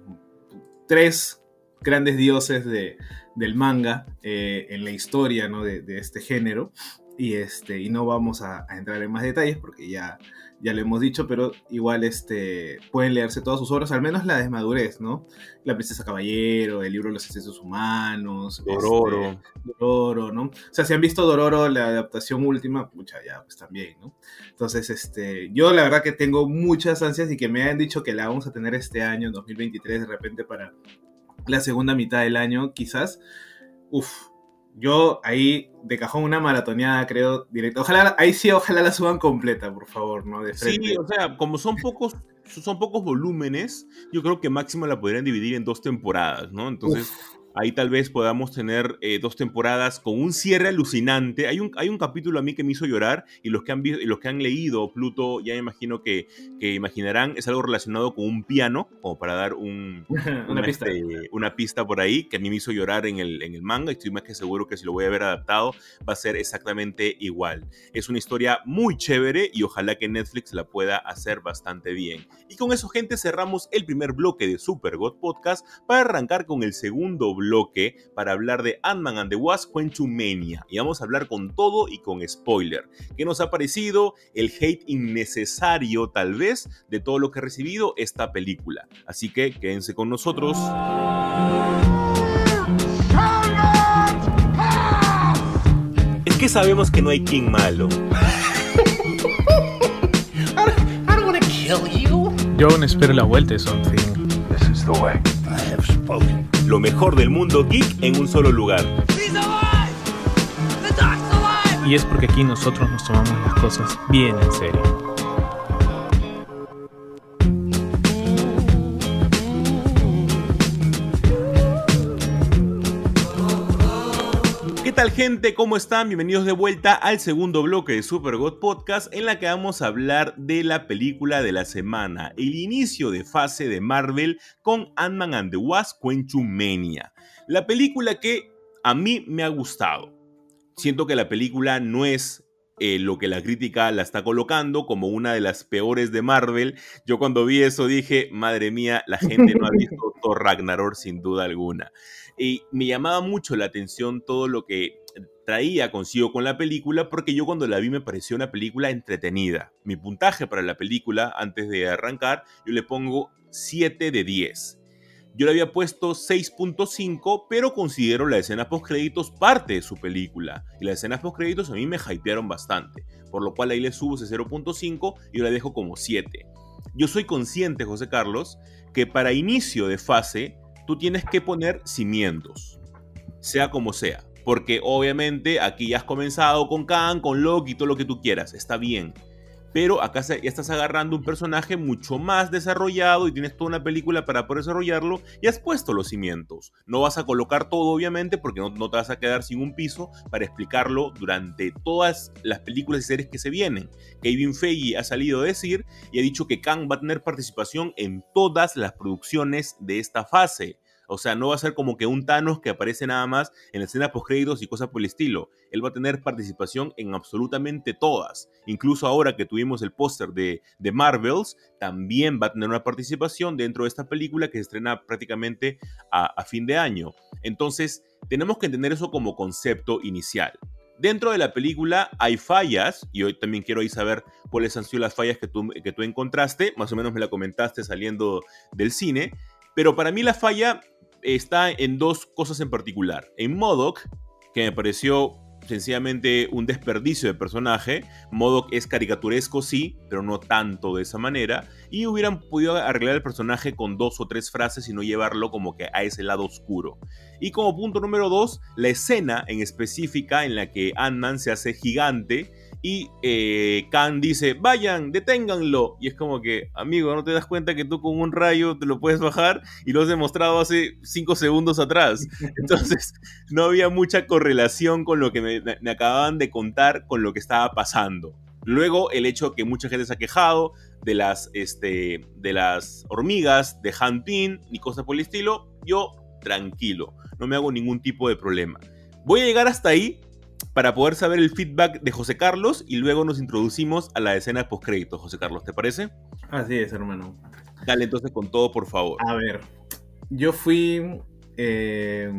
tres grandes dioses de, del manga eh, en la historia, ¿no? de, de este género. Y, este, y no vamos a, a entrar en más detalles porque ya, ya lo hemos dicho, pero igual este, pueden leerse todas sus obras, al menos la de Madurez, ¿no? La Princesa Caballero, el libro de los excesos humanos,
Dororo.
Este, Dororo, ¿no? O sea, si han visto Dororo, la adaptación última, pucha, ya, pues también, ¿no? Entonces, este, yo la verdad que tengo muchas ansias y que me han dicho que la vamos a tener este año, en dos mil veintitrés, de repente para la segunda mitad del año, quizás. Uf. Yo ahí de cajón una maratoneada, creo, directo. Ojalá, ahí sí, ojalá la suban completa, por favor, ¿no? De frente.
Sí, o sea, como son pocos, son pocos volúmenes, yo creo que máximo la podrían dividir en dos temporadas, ¿no? Entonces, Uf. ahí tal vez podamos tener eh, dos temporadas con un cierre alucinante. Hay un, hay un capítulo a mí que me hizo llorar, y los que han, y los que han leído Pluto, ya me imagino que, que imaginarán, es algo relacionado con un piano, como para dar un,
una,
una,
pista.
Este, una pista por ahí, que a mí me hizo llorar en el, en el manga, y estoy más que seguro que si lo voy a ver adaptado, va a ser exactamente igual. Es una historia muy chévere, y ojalá que Netflix la pueda hacer bastante bien. Y con eso, gente, cerramos el primer bloque de Super God Podcast, para arrancar con el segundo bloque, para hablar de Ant-Man and the Wasp: Quantumania. Y vamos a hablar con todo y con spoiler. ¿Qué nos ha parecido? El hate innecesario, tal vez, de todo lo que ha recibido esta película. Así que quédense con nosotros. Es que sabemos que no hay King malo.
Yo aún espero la vuelta de Something.
This is the way. I have spoken.
Lo mejor del mundo geek en un solo lugar.
He's alive! The Doc's alive!
Y es porque aquí nosotros nos tomamos las cosas bien en serio.
¿Qué tal, gente? ¿Cómo están? Bienvenidos de vuelta al segundo bloque de Super God Podcast, en la que vamos a hablar de la película de la semana, el inicio de fase de Marvel con Ant-Man and the Wasp: Quantumania. La película que a mí me ha gustado. Siento que la película no es eh, lo que la crítica la está colocando como una de las peores de Marvel. Yo cuando vi eso dije, madre mía, la gente no ha visto Thor Ragnarok sin duda alguna. Y me llamaba mucho la atención todo lo que traía consigo con la película, porque yo cuando la vi me pareció una película entretenida. Mi puntaje para la película, antes de arrancar, yo le pongo siete de diez. Yo le había puesto seis punto cinco, pero considero la escena postcréditos parte de su película. Y las escenas postcréditos a mí me hypearon bastante, por lo cual ahí le subo ese cero punto cinco y yo la dejo como siete. Yo soy consciente, José Carlos, que para inicio de fase tú tienes que poner cimientos, sea como sea, porque obviamente aquí ya has comenzado con Kang, con Loki y todo lo que tú quieras, está bien, pero acá ya estás agarrando un personaje mucho más desarrollado y tienes toda una película para poder desarrollarlo y has puesto los cimientos. No vas a colocar todo, obviamente, porque no, no te vas a quedar sin un piso para explicarlo durante todas las películas y series que se vienen. Kevin Feige ha salido a decir y ha dicho que Kang va a tener participación en todas las producciones de esta fase. O sea, no va a ser como que un Thanos que aparece nada más en la escena postcréditos y cosas por el estilo. Él va a tener participación en absolutamente todas. Incluso ahora que tuvimos el póster de, de Marvels, también va a tener una participación dentro de esta película que se estrena prácticamente a, a fin de año. Entonces, tenemos que entender eso como concepto inicial. Dentro de la película hay fallas, y hoy también quiero ahí saber cuáles han sido las fallas que tú, que tú encontraste, más o menos me la comentaste saliendo del cine, pero para mí la falla está en dos cosas en particular. En M O D O K, que me pareció sencillamente un desperdicio de personaje. M O D O K es caricaturesco, sí, pero no tanto de esa manera, y hubieran podido arreglar el personaje con dos o tres frases y no llevarlo como que a ese lado oscuro. Y como punto número dos, la escena en específica en la que Ant-Man se hace gigante y eh, Kang dice, vayan, deténganlo. Y es como que, amigo, ¿no te das cuenta que tú con un rayo te lo puedes bajar? Y lo has demostrado hace cinco segundos atrás. Entonces, no había mucha correlación con lo que me, me acababan de contar con lo que estaba pasando. Luego, el hecho que mucha gente se ha quejado de las, este, de las hormigas, de Han Pym y cosas por el estilo, yo tranquilo, no me hago ningún tipo de problema. Voy a llegar hasta ahí para poder saber el feedback de José Carlos y luego nos introducimos a la escena postcrédito. José Carlos, ¿te parece?
Así es, hermano.
Dale entonces con todo, por favor.
A ver, yo fui eh,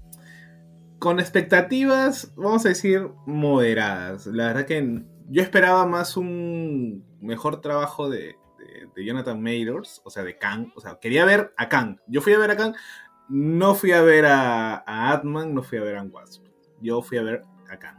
con expectativas, vamos a decir, moderadas. La verdad que yo esperaba más un mejor trabajo de, de, de Jonathan Majors, o sea, de Kang. O sea, quería ver a Kang. Yo fui a ver a Kang, no fui a ver a, a Ant-Man, no fui a ver a Wasp. Yo fui a ver a Kang.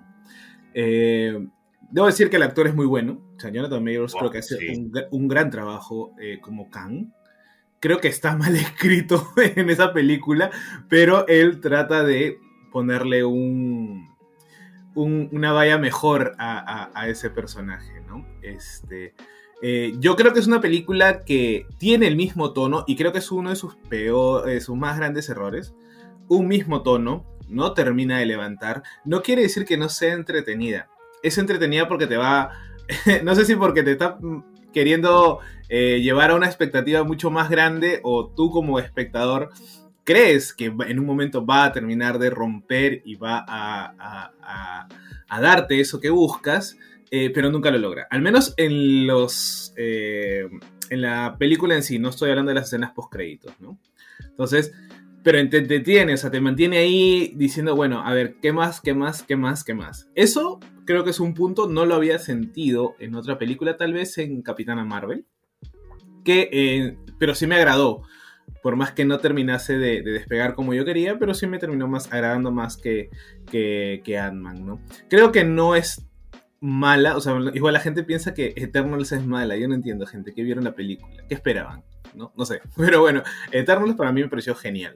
Eh, debo decir que el actor es muy bueno. O sea, Jonathan Majors wow, creo que hace sí. un, un gran trabajo eh, como Kang. Creo que está mal escrito en esa película, pero él trata de ponerle un, un, una valla mejor a, a, a ese personaje, ¿no? Este, eh, yo creo que es una película que tiene el mismo tono y creo que es uno de sus, peor, eh, sus más grandes errores. Un mismo tono, no termina de levantar. No quiere decir que no sea entretenida. Es entretenida porque te va... no sé si porque te está queriendo eh, llevar a una expectativa mucho más grande o tú como espectador crees que en un momento va a terminar de romper y va a, a, a, a darte eso que buscas, eh, pero nunca lo logra. Al menos en los... Eh, en la película en sí, no estoy hablando de las escenas post-créditos, ¿no? Entonces... pero te entretiene, o sea, te mantiene ahí diciendo, bueno, a ver, ¿qué más, qué más, qué más, qué más? Eso creo que es un punto, no lo había sentido en otra película, tal vez en Capitana Marvel, que, eh, pero sí me agradó, por más que no terminase de, de despegar como yo quería, pero sí me terminó más agradando más que, que, que Ant-Man, ¿no? Creo que no es mala, o sea, igual la gente piensa que Eternals es mala, yo no entiendo, gente, que vieron la película, ¿qué esperaban? No, no sé, pero bueno, Eternals para mí me pareció genial.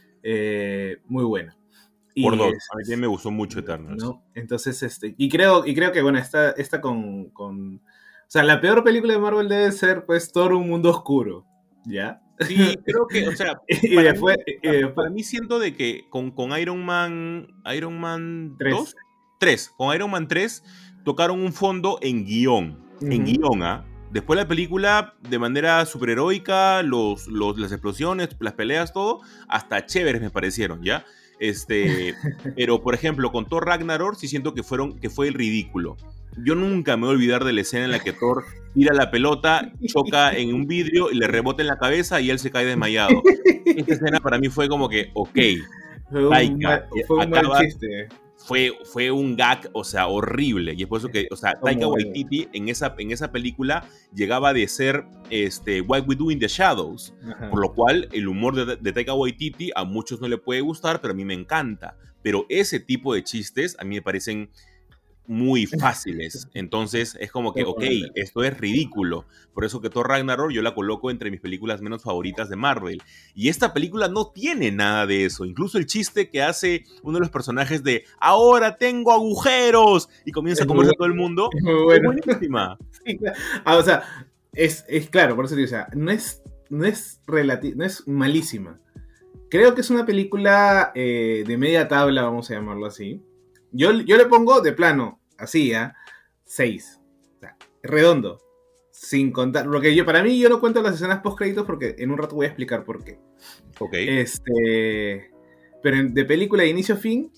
Eh, muy bueno. Y
Por dos,
es,
a mí también me gustó mucho Eternals,
¿no? Entonces, este, y creo, y creo que bueno, esta, esta con, con, o sea, la peor película de Marvel debe ser pues Thor: Un Mundo Oscuro, ¿ya?
Sí, creo que, o sea,
y
para,
después,
mí,
y después,
para mí siento de que con, con Iron Man, Iron Man
tres.
dos, tres, con Iron Man tres tocaron un fondo en guión, uh-huh. en guión, ¿ah? ¿eh? Después la película, de manera superheroica, los, los, las explosiones, las peleas, todo, hasta chéveres me parecieron, ¿ya? Este, pero, por ejemplo, con Thor Ragnarok sí siento que, fueron, que fue el ridículo. Yo nunca me voy a olvidar de la escena en la que Thor tira la pelota, choca en un vidrio y le rebota en la cabeza y él se cae desmayado. Esta escena para mí fue como que, ok,
fue un,
Taika,
mal, fue un
acaba,
mal chiste.
Fue, fue un gag, o sea, horrible. Y es por eso que, o sea, Taika Waititi en esa, en esa película llegaba de ser este, What We Do in the Shadows. Ajá. Por lo cual, el humor de, de Taika Waititi a muchos no le puede gustar, pero a mí me encanta. Pero ese tipo de chistes a mí me parecen muy fáciles. Entonces, es como que, ok, esto es ridículo. Por eso que Thor Ragnarok yo la coloco entre mis películas menos favoritas de Marvel. Y esta película no tiene nada de eso. Incluso el chiste que hace uno de los personajes de ahora tengo agujeros y comienza a comerse a todo el mundo.
Es muy bueno.
Es buenísima.
Sí, ah, o sea, es, es claro, por eso te digo, o sea, no es, no es, relati- no es malísima. Creo que es una película eh, de media tabla, vamos a llamarlo así. Yo, yo le pongo de plano, así, ¿eh? seis. O sea, redondo. sin contar, porque yo, para mí yo no cuento las escenas post créditos porque en un rato voy a explicar por qué.
Ok.
Este, pero en- de película de inicio a fin,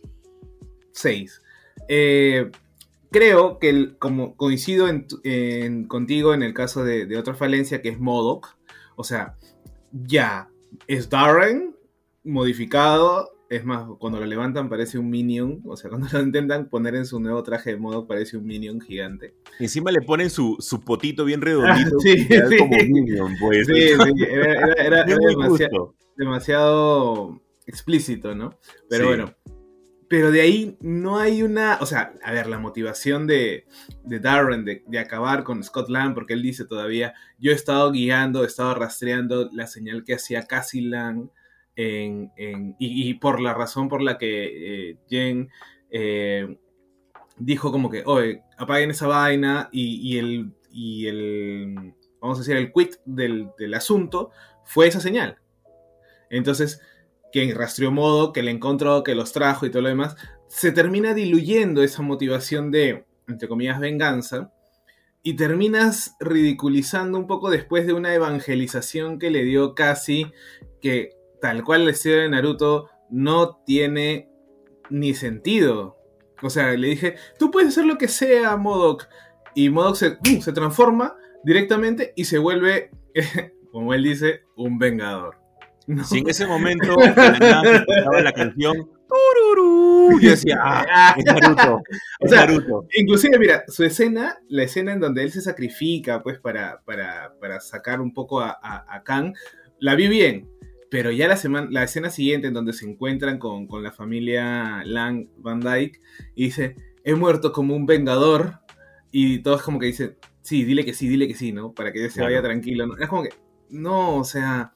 seis. Eh, creo que, el- como coincido en tu- en- contigo en el caso de, de otra falencia que es MODOK, o sea, ya, es Darren modificado, es más, cuando lo levantan parece un Minion, o sea, cuando lo intentan poner en su nuevo traje de MODOK parece un Minion gigante.
Encima le ponen su, su potito bien redondito.
Ah, sí,
que da
sí.
como Minion, pues.
Sí, sí, era, era- era-
Es
era
muy
demasiado,
justo.
demasiado explícito, ¿no? Pero
Sí.
bueno, pero de ahí no hay una, o sea, a ver, la motivación de, de Darren de, de acabar con Scott Lang, porque él dice todavía, yo he estado guiando, he estado rastreando la señal que hacía Cassie Lang, en, en- y, y por la razón por la que eh, Jen eh, dijo como que, oye, apaguen esa vaina, y, y el, y el, vamos a decir, el quit del, del asunto fue esa señal. Entonces, quien rastreó modo, que le encontró, que los trajo y todo lo demás, se termina diluyendo esa motivación de, entre comillas, venganza, y terminas ridiculizando un poco después de una evangelización que le dio Cassie, que tal cual la historia de Naruto no tiene ni sentido. O sea, le dije, tú puedes hacer lo que sea, MODOK, y MODOK se, ¡pum!, se transforma directamente y se vuelve, como él dice, un vengador. ¿No?
Si en ese momento de la nada se escuchaba la canción tururú, yo decía, ah, es Naruto,
O
es
sea,
Naruto.
Inclusive, mira, su escena, la escena en donde él se sacrifica, pues, para, para, para sacar un poco a, a, a Kang, la vi bien, pero ya la, semana, la escena siguiente en donde se encuentran con, con la familia Lang Van Dyke, y dice, he muerto como un vengador, y todos como que dicen, sí, dile que sí, dile que sí, ¿no? Para que se
Claro.
vaya tranquilo, ¿no? Es como que, no, o sea,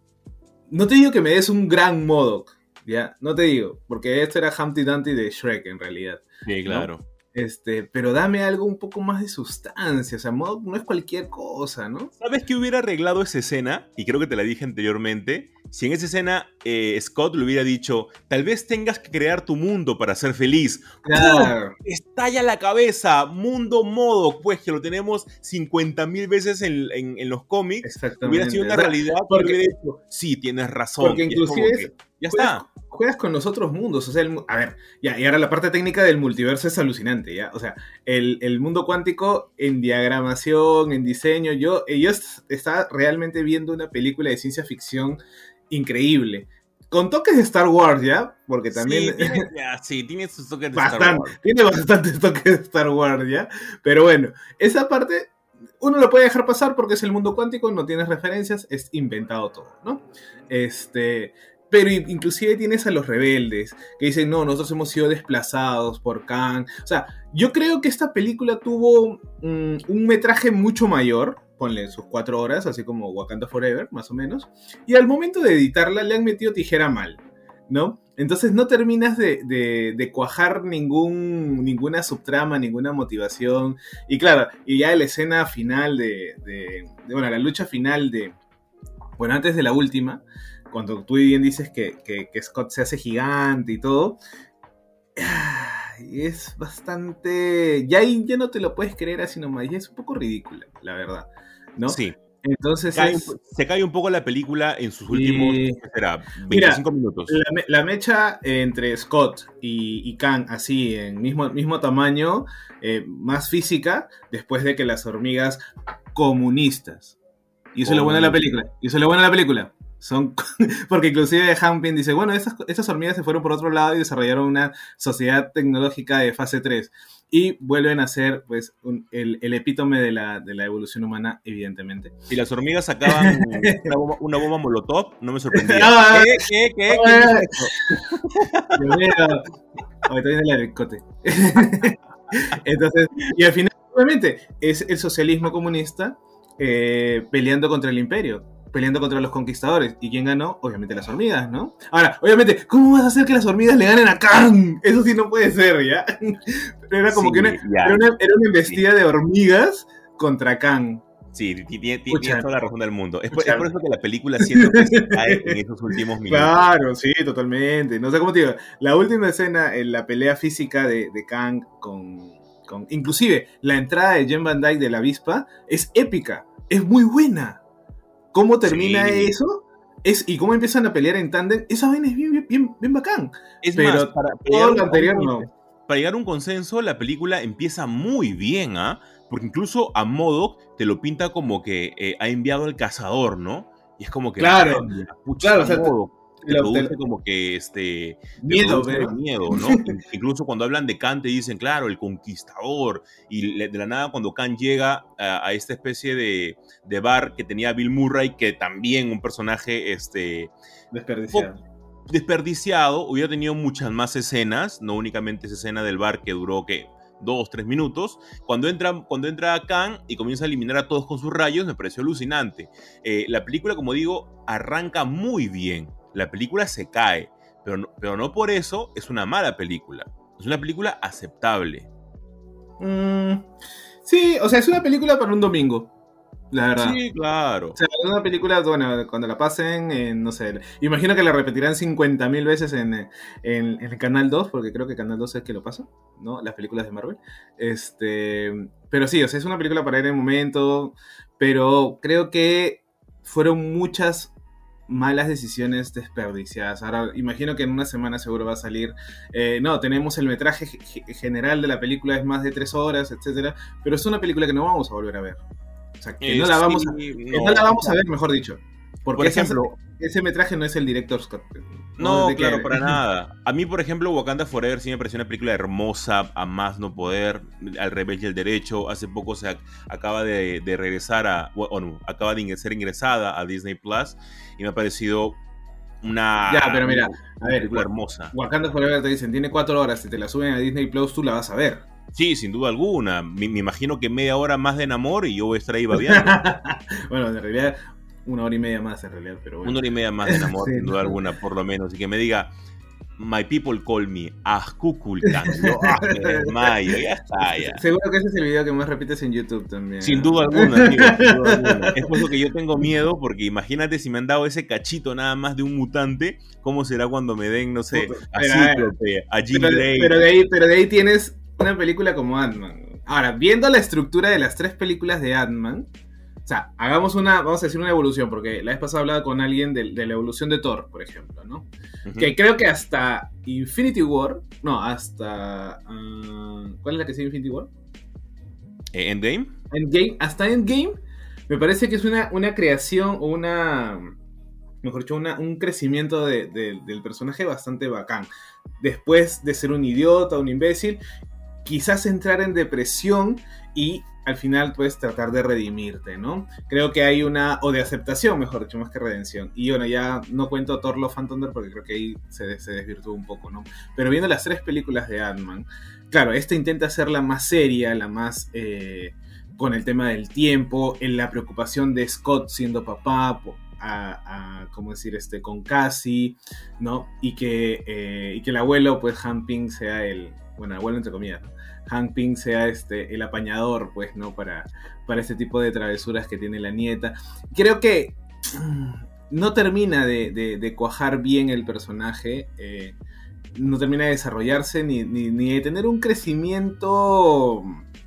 no te digo que me des un gran MODOK, ¿ya? No te digo, porque esto era Humpty Dumpty de Shrek, en realidad.
Sí, claro.
Este, pero dame algo un poco más de sustancia, o sea, MODOK no es cualquier cosa, ¿no?
¿Sabes qué hubiera arreglado esa escena? Y creo que te la dije anteriormente. Si en esa escena eh, Scott le hubiera dicho, tal vez tengas que crear tu mundo para ser feliz.
Claro.
¡Pum! Estalla la cabeza, mundo MODOK, pues que lo tenemos cincuenta mil veces en, en- en los cómics.
Exactamente.
Hubiera sido una
O sea,
realidad
porque-
porque hubiera dicho, sí, tienes razón.
Porque
Y es como
inclusive
que, ya está.
Juegas, juegas con los otros mundos, o sea, el mu- a ver, ya, y ahora la parte técnica del multiverso es alucinante, ¿ya? O sea, el, el mundo cuántico en diagramación, en diseño, yo, eh, yo est- estaba realmente viendo una película de ciencia ficción increíble. Con toques de Star Wars, ¿ya? Porque también...
Sí, tiene, ya, sí, tiene sus toques de Star
Bastante,
Wars.
tiene bastantes toques de Star Wars, ¿ya? Pero bueno, esa parte uno lo puede dejar pasar porque es el mundo cuántico, no tienes referencias, es inventado todo, ¿no? Este, pero i- inclusive tienes a los rebeldes que dicen, no, nosotros hemos sido desplazados por Kang. O sea, yo creo que esta película tuvo mm, un metraje mucho mayor, ponle sus cuatro horas, así como Wakanda Forever, más o menos, y al momento de editarla le han metido tijera mal, ¿no? Entonces no terminas de, de- de cuajar ningún, ninguna subtrama, ninguna motivación. Y claro, y ya la escena final de, de- de- bueno, la lucha final de, bueno, antes de la última, cuando tú bien dices que, que- que Scott se hace gigante y todo, ay, es bastante, ya ahí ya no te lo puedes creer así nomás, ya es un poco ridícula, la verdad, ¿no?
Sí.
Entonces
Cae
es...
un- se cae un poco la película en sus
Y-
últimos, ¿qué será? veinticinco minutos.
La, me- la mecha entre Scott y, y Kang, así, en mismo, mismo tamaño, eh, más física, después de que las hormigas comunistas. Y eso es lo bueno de la película. Y eso es lo bueno de la película. Son, porque inclusive Hampin dice, bueno, estas, estas hormigas se fueron por otro lado y desarrollaron una sociedad tecnológica de fase tres. Y vuelven a ser, pues, un- el, el epítome de la, de la evolución humana, evidentemente.
Si las hormigas sacaban una bomba, una bomba molotov, no me sorprendía.
Ah,
¿Qué? ¿Qué? ¿Qué?
ah,
¿Qué dijo eso?
Dios mío. Ahorita viene el ericote. Entonces, y al final, obviamente, es el socialismo comunista eh, peleando contra el imperio, peleando contra los conquistadores. ¿Y quién ganó? Obviamente las hormigas, ¿no? Ahora, obviamente, ¿cómo vas a hacer que las hormigas le ganen a Kang? Eso sí no puede ser, ¿ya? Pero era como
Sí,
que una,
ya.
era una, era una embestida de hormigas contra Kang.
Sí, ti- ti- ti-
Escucha.
tienes toda la razón del mundo. Es por, es
Escucha.
por eso que la película siento que se cae en esos últimos minutos.
Claro, sí, totalmente. No sé cómo te digo. La última escena, en la pelea física de, de Kang con, con... Inclusive, la entrada de Jen Van Dyke de la avispa es épica, es muy buena. ¿Cómo termina
Sí.
eso? Es, y cómo empiezan a pelear en tándem, esa vaina es bien, bien, bien, bien bacán.
Es
Pero
más, para, para
todo
llegar
lo
a
anterior
un-
no.
para llegar a un consenso, la película empieza muy bien, ¿ah? Porque incluso a MODOK te lo pinta como que eh, ha enviado al cazador, ¿no? Y es como que...
Claro,
"Man, pucha,
claro, o sea, te-
MODOK", te,
te lo-
produce
te-
como que este... te
Miedo,
produce
¿verdad?
miedo, ¿no? Incluso cuando hablan de Khan te dicen, claro, el conquistador. Y le- de la nada cuando Khan llega a, a esta especie de, de bar que tenía Bill Murray, que también un personaje... este
Desperdiciado.
desperdiciado, hubiera tenido muchas más escenas, no únicamente esa escena del bar que duró, que dos, tres minutos. Cuando entra, cuando entra Khan y comienza a eliminar a todos con sus rayos, me pareció alucinante. Eh, la película, como digo, arranca muy bien. La película se cae, pero no, pero no por eso es una mala película. Es una película aceptable.
Mm, sí, o sea, es una película para un domingo, la verdad.
Sí, claro.
O sea, es una película, bueno, cuando la pasen, en, no sé, imagino que la repetirán cincuenta mil veces en, en, en el Canal dos, porque creo que Canal dos es el que lo pasa, ¿no? Las películas de Marvel. Este, pero sí, o sea, es una película para ir en el momento, pero creo que fueron muchas malas decisiones desperdiciadas. Ahora, imagino que en una semana seguro va a salir, eh, no, tenemos el metraje ge- general de la película, es más de tres horas, etcétera, pero es una película que no vamos a volver a ver. O sea, que
Eh,
no la vamos
sí,
a, que
no,
no la vamos a ver, mejor dicho. Porque
Por
ese-
ejemplo,
ese metraje no es el director's cut.
no,
De que-
claro, para nada. A mí, por ejemplo, Wakanda Forever sí me pareció una película hermosa, a más no poder, al revés y el derecho. Hace poco se ac- acaba de, de regresar a, o no, acaba de ingres- ser ingresada a Disney Plus y me ha parecido una,
Ya, pero mira,
una
a ver,
película
Wa-
hermosa.
Wakanda Forever te dicen, tiene cuatro horas, si te la suben a Disney Plus, tú la vas a ver.
Sí, sin duda alguna. Me, me imagino que media hora más de enamor y yo voy a estar ahí babeando.
Bueno, en realidad, una hora y media más en realidad, pero bueno.
Una hora y media más de enamor,
Sí,
sin duda
no.
alguna, por lo menos. Y que me diga, my people call me Azkukulkan. Yo, ah, me desmayo, ya está, ya.
Seguro que ese es el video que más repites en YouTube también.
Sin duda alguna, amigo, sin duda alguna. Es por eso que yo tengo miedo, porque imagínate si me han dado ese cachito nada más de un mutante, ¿cómo será cuando me den, no sé, a
Pero,
Cíclope, a Jean
Pero,
Grey?
pero de ahí, pero de ahí tienes una película como Ant-Man. Ahora, viendo la estructura de las tres películas de Ant-Man, o sea, hagamos una, vamos a decir una evolución, porque la vez pasada hablaba con alguien de, de la evolución de Thor, por ejemplo, ¿no?
Ujú.
Que creo que hasta Infinity War, no, hasta... ah, ¿cuál es la que sigue Infinity War?
Eh, Endgame.
Endgame, hasta Endgame, me parece que es una, una creación o una, mejor dicho, una, un crecimiento de- de- del personaje bastante bacán. Después de ser un idiota, un imbécil, quizás entrar en depresión y al final puedes tratar de redimirte, ¿no? Creo que hay una, o de aceptación, mejor dicho, más que redención. Y bueno, ya no cuento Thor Love and Thunder porque creo que ahí se, se desvirtuó un poco, ¿no? Pero viendo las tres películas de Ant-Man, claro, esta intenta ser la más seria, la más... eh, con el tema del tiempo, en la preocupación de Scott siendo papá, po- a, a ¿cómo decir? Este, con Cassie, ¿no? Y que, eh, y que el abuelo, pues, Han Ping sea el, bueno, abuelo entre comillas, ¿no? Han Ping sea este, el apañador, pues, ¿no? Para, para este tipo de travesuras que tiene la nieta. Creo que mm, no termina de, de- de cuajar bien el personaje, eh, no termina de desarrollarse ni, ni- ni de tener un crecimiento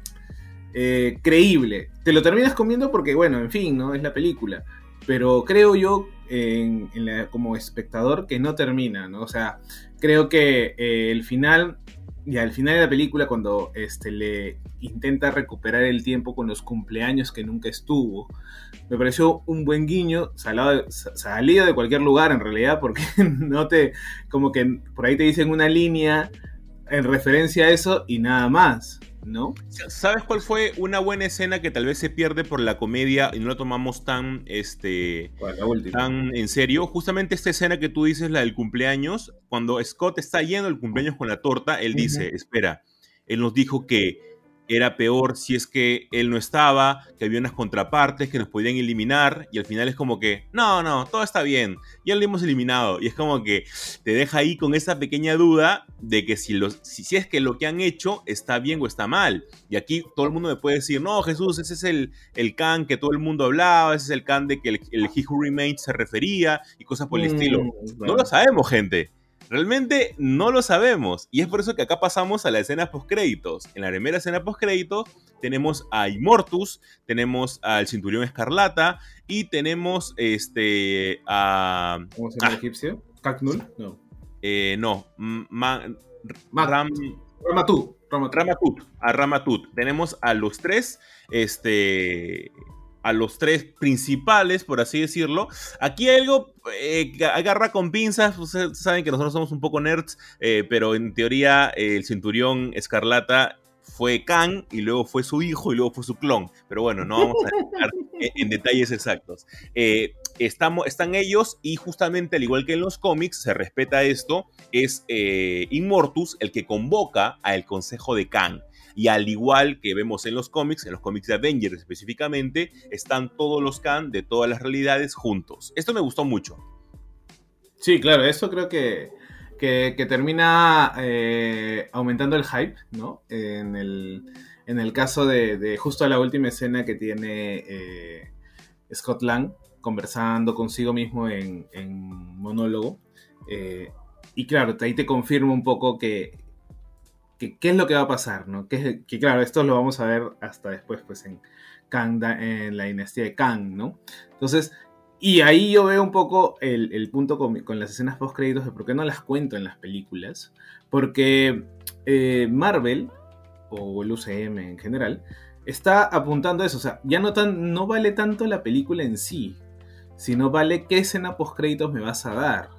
eh, creíble. Te lo terminas comiendo porque, bueno, en fin, ¿no? Es la película. Pero creo yo, en- en la- como espectador, que no termina, ¿no? O sea, creo que eh, el final, y al final de la película, cuando este, le intenta recuperar el tiempo con los cumpleaños que nunca estuvo, me pareció un buen guiño, salado de- sa- salido de cualquier lugar en realidad, porque no te, como que por ahí te dicen una línea en referencia a eso y nada más, ¿no?
¿Sabes cuál fue una buena escena que tal vez se pierde por la comedia y no la tomamos tan, este,
Bueno, la última.
tan en serio? Justamente esta escena que tú dices, la del cumpleaños, cuando Scott está yendo al cumpleaños con la torta, él dice, espera, él nos dijo que era peor si es que él no estaba, que había unas contrapartes que nos podían eliminar, y al final es como que, no, no, todo está bien, ya lo hemos eliminado, y es como que te deja ahí con esa pequeña duda de que si, los, si, si es que lo que han hecho está bien o está mal, y aquí todo el mundo me puede decir, no, Jesús, ese es el, el Khan que todo el mundo hablaba, ese es el Khan de que el, el He Who Remains se refería, y cosas por el
Mm,
estilo.
bueno.
No lo sabemos, gente. Realmente no lo sabemos. Y es por eso que acá pasamos a la escena postcréditos. En la primera escena postcréditos tenemos a Immortus, tenemos al Centurión Escarlata y tenemos este a...
¿Cómo se llama
ah,
el egipcio? ¿Kaknul? No.
Eh, no, Ma,
Ma,
Ram,
Ramatut. Ramatut.
Ramatut, a Ramatut. Tenemos a los tres, este, a los tres principales, por así decirlo. Aquí hay algo eh, que agarra con pinzas. Ustedes saben que nosotros somos un poco nerds, eh, pero en teoría eh, el Centurión Escarlata fue Kang, y luego fue su hijo, y luego fue su clon. Pero bueno, no vamos a entrar en, en detalles exactos. Eh, estamos, están ellos, y justamente al igual que en los cómics, se respeta esto, es eh, Immortus el que convoca al Consejo de Kang. Y al igual que vemos en los cómics, en los cómics de Avengers específicamente, están todos los Kang de todas las realidades juntos. Esto me gustó mucho.
Sí, claro, eso creo que... Que, que termina eh, aumentando el hype, ¿no? En el, en el caso de, de justo la última escena que tiene eh, Scott Lang conversando consigo mismo en, en monólogo. Eh, y claro, ahí te confirma un poco que, que qué es lo que va a pasar, ¿no? Que, que claro, esto lo vamos a ver hasta después, pues, en, Kang, en la dinastía de Kang, ¿no? Entonces... Y ahí yo veo un poco el, el punto con, con las escenas post-créditos de por qué no las cuento en las películas. Porque eh, Marvel, o el U C M en general, está apuntando a eso. O sea, ya no, tan, no vale tanto la película en sí, sino vale qué escena post-créditos me vas a dar.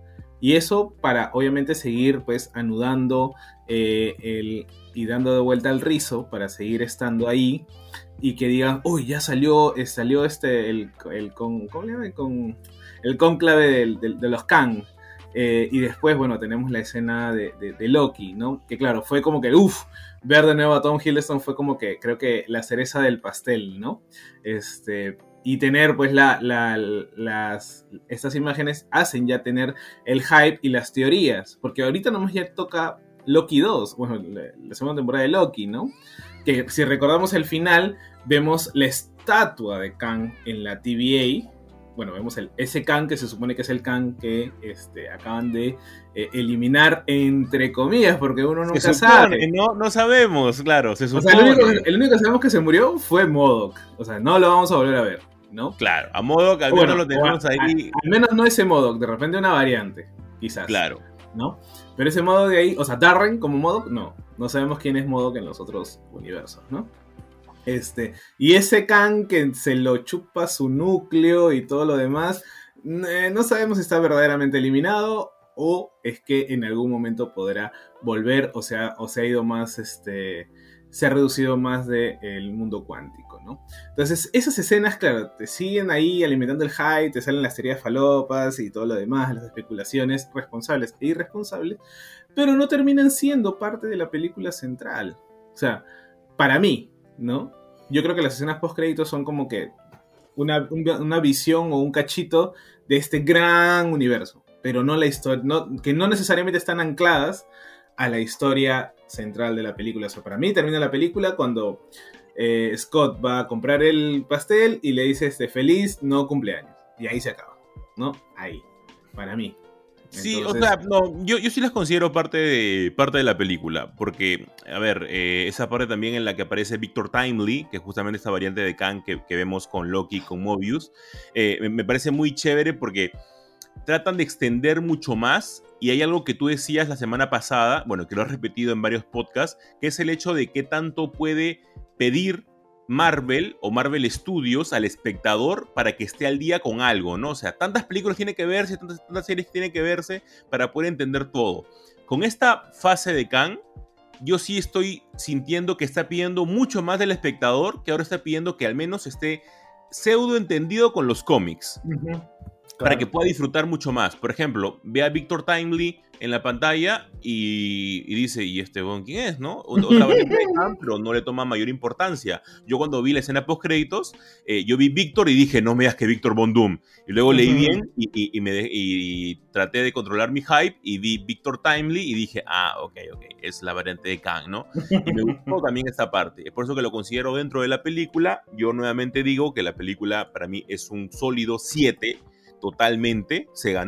Y eso para, obviamente, seguir pues anudando eh, el, y dando de vuelta al rizo para seguir estando ahí. Y que digan, uy, ya salió, salió este, el, el, con, ¿cómo le llaman? Con, el cónclave de, de, de los Kang. Eh, y después, bueno, tenemos la escena de, de, de Loki, ¿no? Que claro, fue como que, uff, ver de nuevo a Tom Hiddleston fue como que, creo que la cereza del pastel, ¿no? Este, y tener, pues, la, la, las, estas imágenes hacen ya tener el hype y las teorías. Porque ahorita nomás ya toca Loki dos, bueno, la, la segunda temporada de Loki, ¿no? Que si recordamos el final, vemos la estatua de Kang en la T V A. Bueno, vemos el, ese Kang que se supone que es el Kang que este, acaban de eh, eliminar, entre comillas, porque uno nunca
se supone,
sabe.
No, no sabemos, claro, se supone.
O sea, el único, el único que sabemos que se murió fue MODOK. O sea, no lo vamos a volver a ver, ¿no?
Claro, a MODOK al
bueno,
menos lo tenemos
a,
ahí.
A, al menos no ese MODOK, de repente una variante, quizás.
Claro.
¿No? Pero ese MODOK de ahí, o sea, Darren como MODOK, no. No sabemos quién es MODOK en los otros universos, ¿no? Este, y ese Kang que se lo chupa su núcleo y todo lo demás, eh, no sabemos si está verdaderamente eliminado o es que en algún momento podrá volver, o sea, o se ha ido más, este, se ha reducido más del mundo cuántico, ¿no? Entonces, esas escenas, claro, te siguen ahí alimentando el hype, te salen las teorías falopas y todo lo demás, las especulaciones responsables e irresponsables, pero no terminan siendo parte de la película central. O sea, para mí, ¿no? Yo creo que las escenas post-créditos son como que una, una visión o un cachito de este gran universo, pero no la historia, no, que no necesariamente están ancladas a la historia central de la película. O sea, para mí termina la película cuando eh, Scott va a comprar el pastel y le dice este, feliz no cumpleaños. Y ahí se acaba, ¿no? Ahí, para mí.
Sí,
Entonces...
o sea, no, yo, yo sí las considero parte de, parte de la película, porque, a ver, eh, esa parte también en la que aparece Victor Timely, que es justamente esta variante de Kang que, que vemos con Loki, con Mobius, eh, me, me parece muy chévere porque tratan de extender mucho más, y hay algo que tú decías la semana pasada, bueno, que lo has repetido en varios podcasts, que es el hecho de qué tanto puede pedir Marvel o Marvel Studios al espectador para que esté al día con algo, ¿no? O sea, tantas películas tiene que verse, tantas, tantas series tiene que verse para poder entender todo. Con esta fase de Kang, yo sí estoy sintiendo que está pidiendo mucho más del espectador, que ahora está pidiendo que al menos esté pseudo entendido con los cómics. Uh-huh. Para claro. que pueda disfrutar mucho más. Por ejemplo, ve a Victor Timely en la pantalla y, y dice, ¿y este bon quién es, no? Otra variante de Kang, pero no le toma mayor importancia. Yo cuando vi la escena post-créditos, eh, yo vi Victor y dije, no me digas que Victor Von Doom. Y luego uh-huh. leí bien y, y, y, me de, y, y traté de controlar mi hype y vi Victor Timely y dije, ah, ok, ok, es la variante de Kang, ¿no? Y me gustó también esta parte. Es por eso que lo considero dentro de la película. Yo nuevamente digo que la película para mí es un sólido siete. Totalmente, se ganó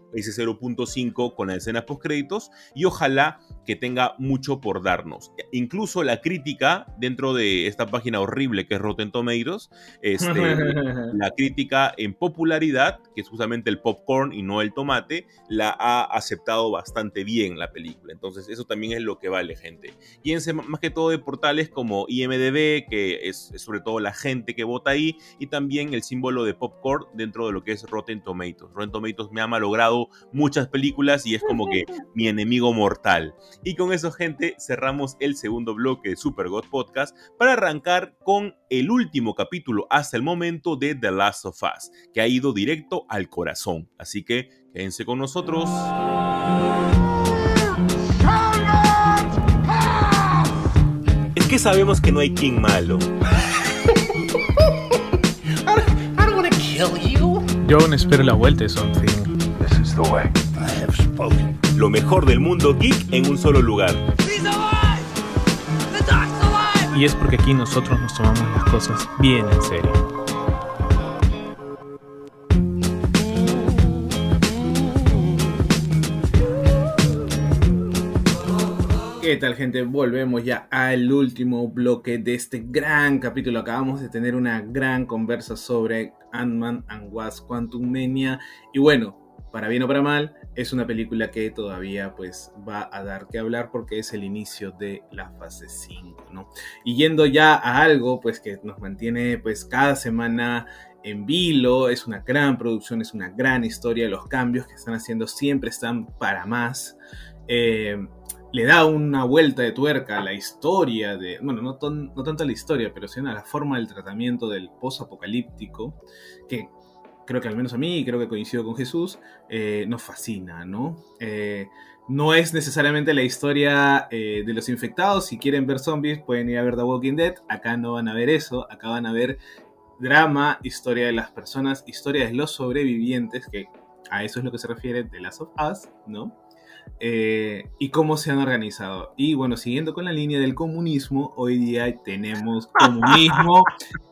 ese cero punto cinco con las escenas postcréditos, y ojalá que tenga mucho por darnos. Incluso la crítica dentro de esta página horrible que es Rotten Tomatoes, este, la crítica en popularidad, que es justamente el popcorn y no el tomate, la ha aceptado bastante bien la película. Entonces eso también es lo que vale, gente. Guíense más que todo de portales como I M D B, que es, es sobre todo la gente que vota ahí, y también el símbolo de popcorn dentro de lo que es Rotten Tomatoes. Rotten Tomatoes me ha malogrado muchas películas y es como que mi enemigo mortal. Y con eso, gente, cerramos el segundo bloque de Super God Podcast para arrancar con el último capítulo hasta el momento de The Last of Us, que ha ido directo al corazón. Así que quédense con nosotros. Es que sabemos que no hay King malo.
Yo aún espero la vuelta de Something.
This is the way. I have spoken.
Lo mejor del mundo geek en un solo lugar.
He's alive! The doc's alive!
Y es porque aquí nosotros nos tomamos las cosas bien en serio.
¿Qué tal, gente? Volvemos ya al último bloque de este gran capítulo. Acabamos de tener una gran conversa sobre Ant-Man and Wasp: Quantumania. Y bueno, para bien o para mal, es una película que todavía pues va a dar que hablar porque es el inicio de la fase cinco, ¿no? Y yendo ya a algo pues que nos mantiene pues cada semana en vilo, es una gran producción, es una gran historia. Los cambios que están haciendo siempre están para más. Eh... Le da una vuelta de tuerca a la historia de... Bueno, no, ton, no tanto a la historia, pero sino a la forma del tratamiento del post-apocalíptico, que creo que al menos a mí, y creo que coincido con Jesús, eh, nos fascina, ¿no? Eh, no es necesariamente la historia eh, de los infectados. Si quieren ver zombies, pueden ir a ver The Walking Dead. Acá no van a ver eso, acá van a ver drama, historia de las personas, historia de los sobrevivientes, que a eso es lo que se refiere The Last of Us, ¿no? Eh, y cómo se han organizado. Y bueno, siguiendo con la línea del comunismo, hoy día tenemos comunismo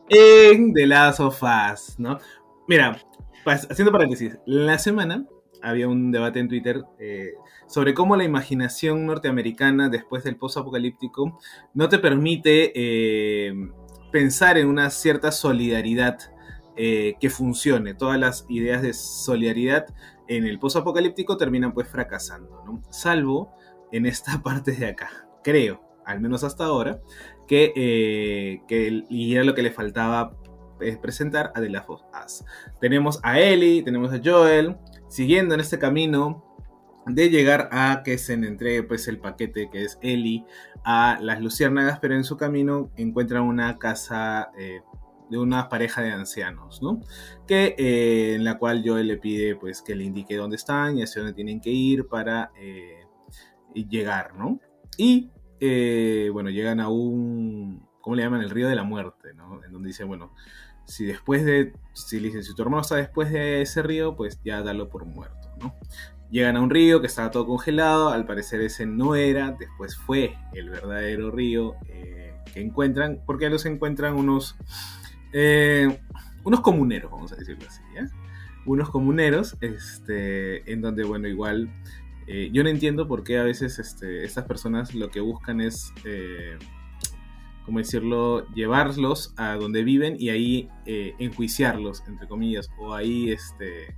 en The Last of Us, ¿no? Mira, haciendo paréntesis, la semana había un debate en Twitter eh, sobre cómo la imaginación norteamericana después del post-apocalíptico no te permite eh, pensar en una cierta solidaridad eh, que funcione. Todas las ideas de solidaridad en el post-apocalíptico terminan pues fracasando, ¿no? Salvo en esta parte de acá. Creo, al menos hasta ahora, que, eh, que y era lo que le faltaba eh, presentar a The Last of Us. Tenemos a Ellie, tenemos a Joel, siguiendo en este camino de llegar a que se le entregue pues el paquete que es Ellie a las luciérnagas, pero en su camino encuentran una casa... Eh, de una pareja de ancianos, ¿no? Que, eh, en la cual Joel le pide pues, que le indique dónde están y hacia dónde tienen que ir para eh, llegar, ¿no? Y, eh, bueno, llegan a un... ¿Cómo le llaman? El río de la muerte, ¿no? En donde dicen, bueno, si después de... Si le dicen, si tu hermano está después de ese río, pues ya dalo por muerto, ¿no? Llegan a un río que estaba todo congelado, al parecer ese no era, después fue el verdadero río eh, que encuentran, porque los encuentran unos... Eh, unos comuneros, vamos a decirlo así, ¿ya? Unos comuneros, este, en donde, bueno, igual, eh, yo no entiendo por qué a veces este, estas personas lo que buscan es, eh, ¿cómo decirlo?, llevarlos a donde viven y ahí eh, enjuiciarlos, entre comillas, o ahí, este,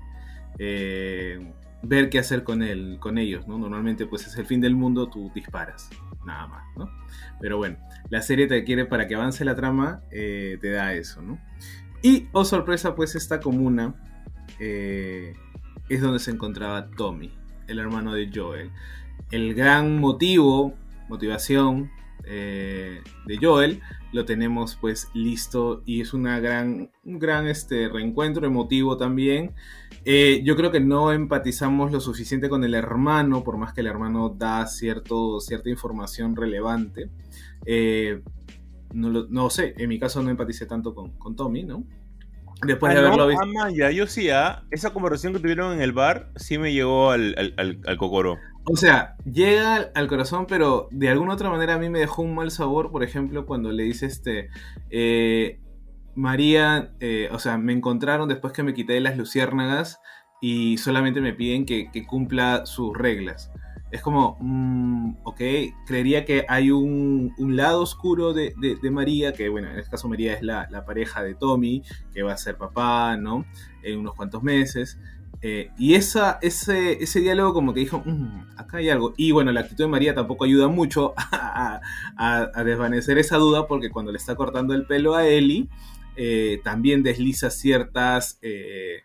eh, ver qué hacer con, él, con ellos, ¿no? Normalmente, pues, es el fin del mundo, tú disparas, nada más, ¿no? Pero bueno, la serie te quiere, para que avance la trama, eh, te da eso, ¿no? Y, oh sorpresa, pues esta comuna eh, es donde se encontraba Tommy, el hermano de Joel. El gran motivo, motivación eh, de Joel, lo tenemos pues listo y es una gran, un gran este, reencuentro emotivo también. Eh, yo creo que no empatizamos lo suficiente con el hermano, por más que el hermano da cierto, cierta información relevante. Eh, no, lo, no sé, en mi caso no empaticé tanto con, con Tommy, ¿no? Después
ah,
de haberlo
no,
visto.
Ah, ya, yo sí, ¿ah? Esa conversación que tuvieron en el bar sí me llegó al, al, al, al cocoro.
O sea, llega al, al corazón, pero de alguna otra manera a mí me dejó un mal sabor, por ejemplo, cuando le dice este... Eh, María, eh, o sea, me encontraron después que me quité de las luciérnagas y solamente me piden que, que cumpla sus reglas. Es como, mmm, ok, creería que hay un, un lado oscuro de, de, de María, que bueno, en este caso María es la, la pareja de Tommy, que va a ser papá, ¿no? En unos cuantos meses. Eh, y esa, ese, ese diálogo como que dijo, mmm, acá hay algo. Y bueno, la actitud de María tampoco ayuda mucho a, a, a desvanecer esa duda, porque cuando le está cortando el pelo a Ellie, eh, también desliza ciertas... Eh,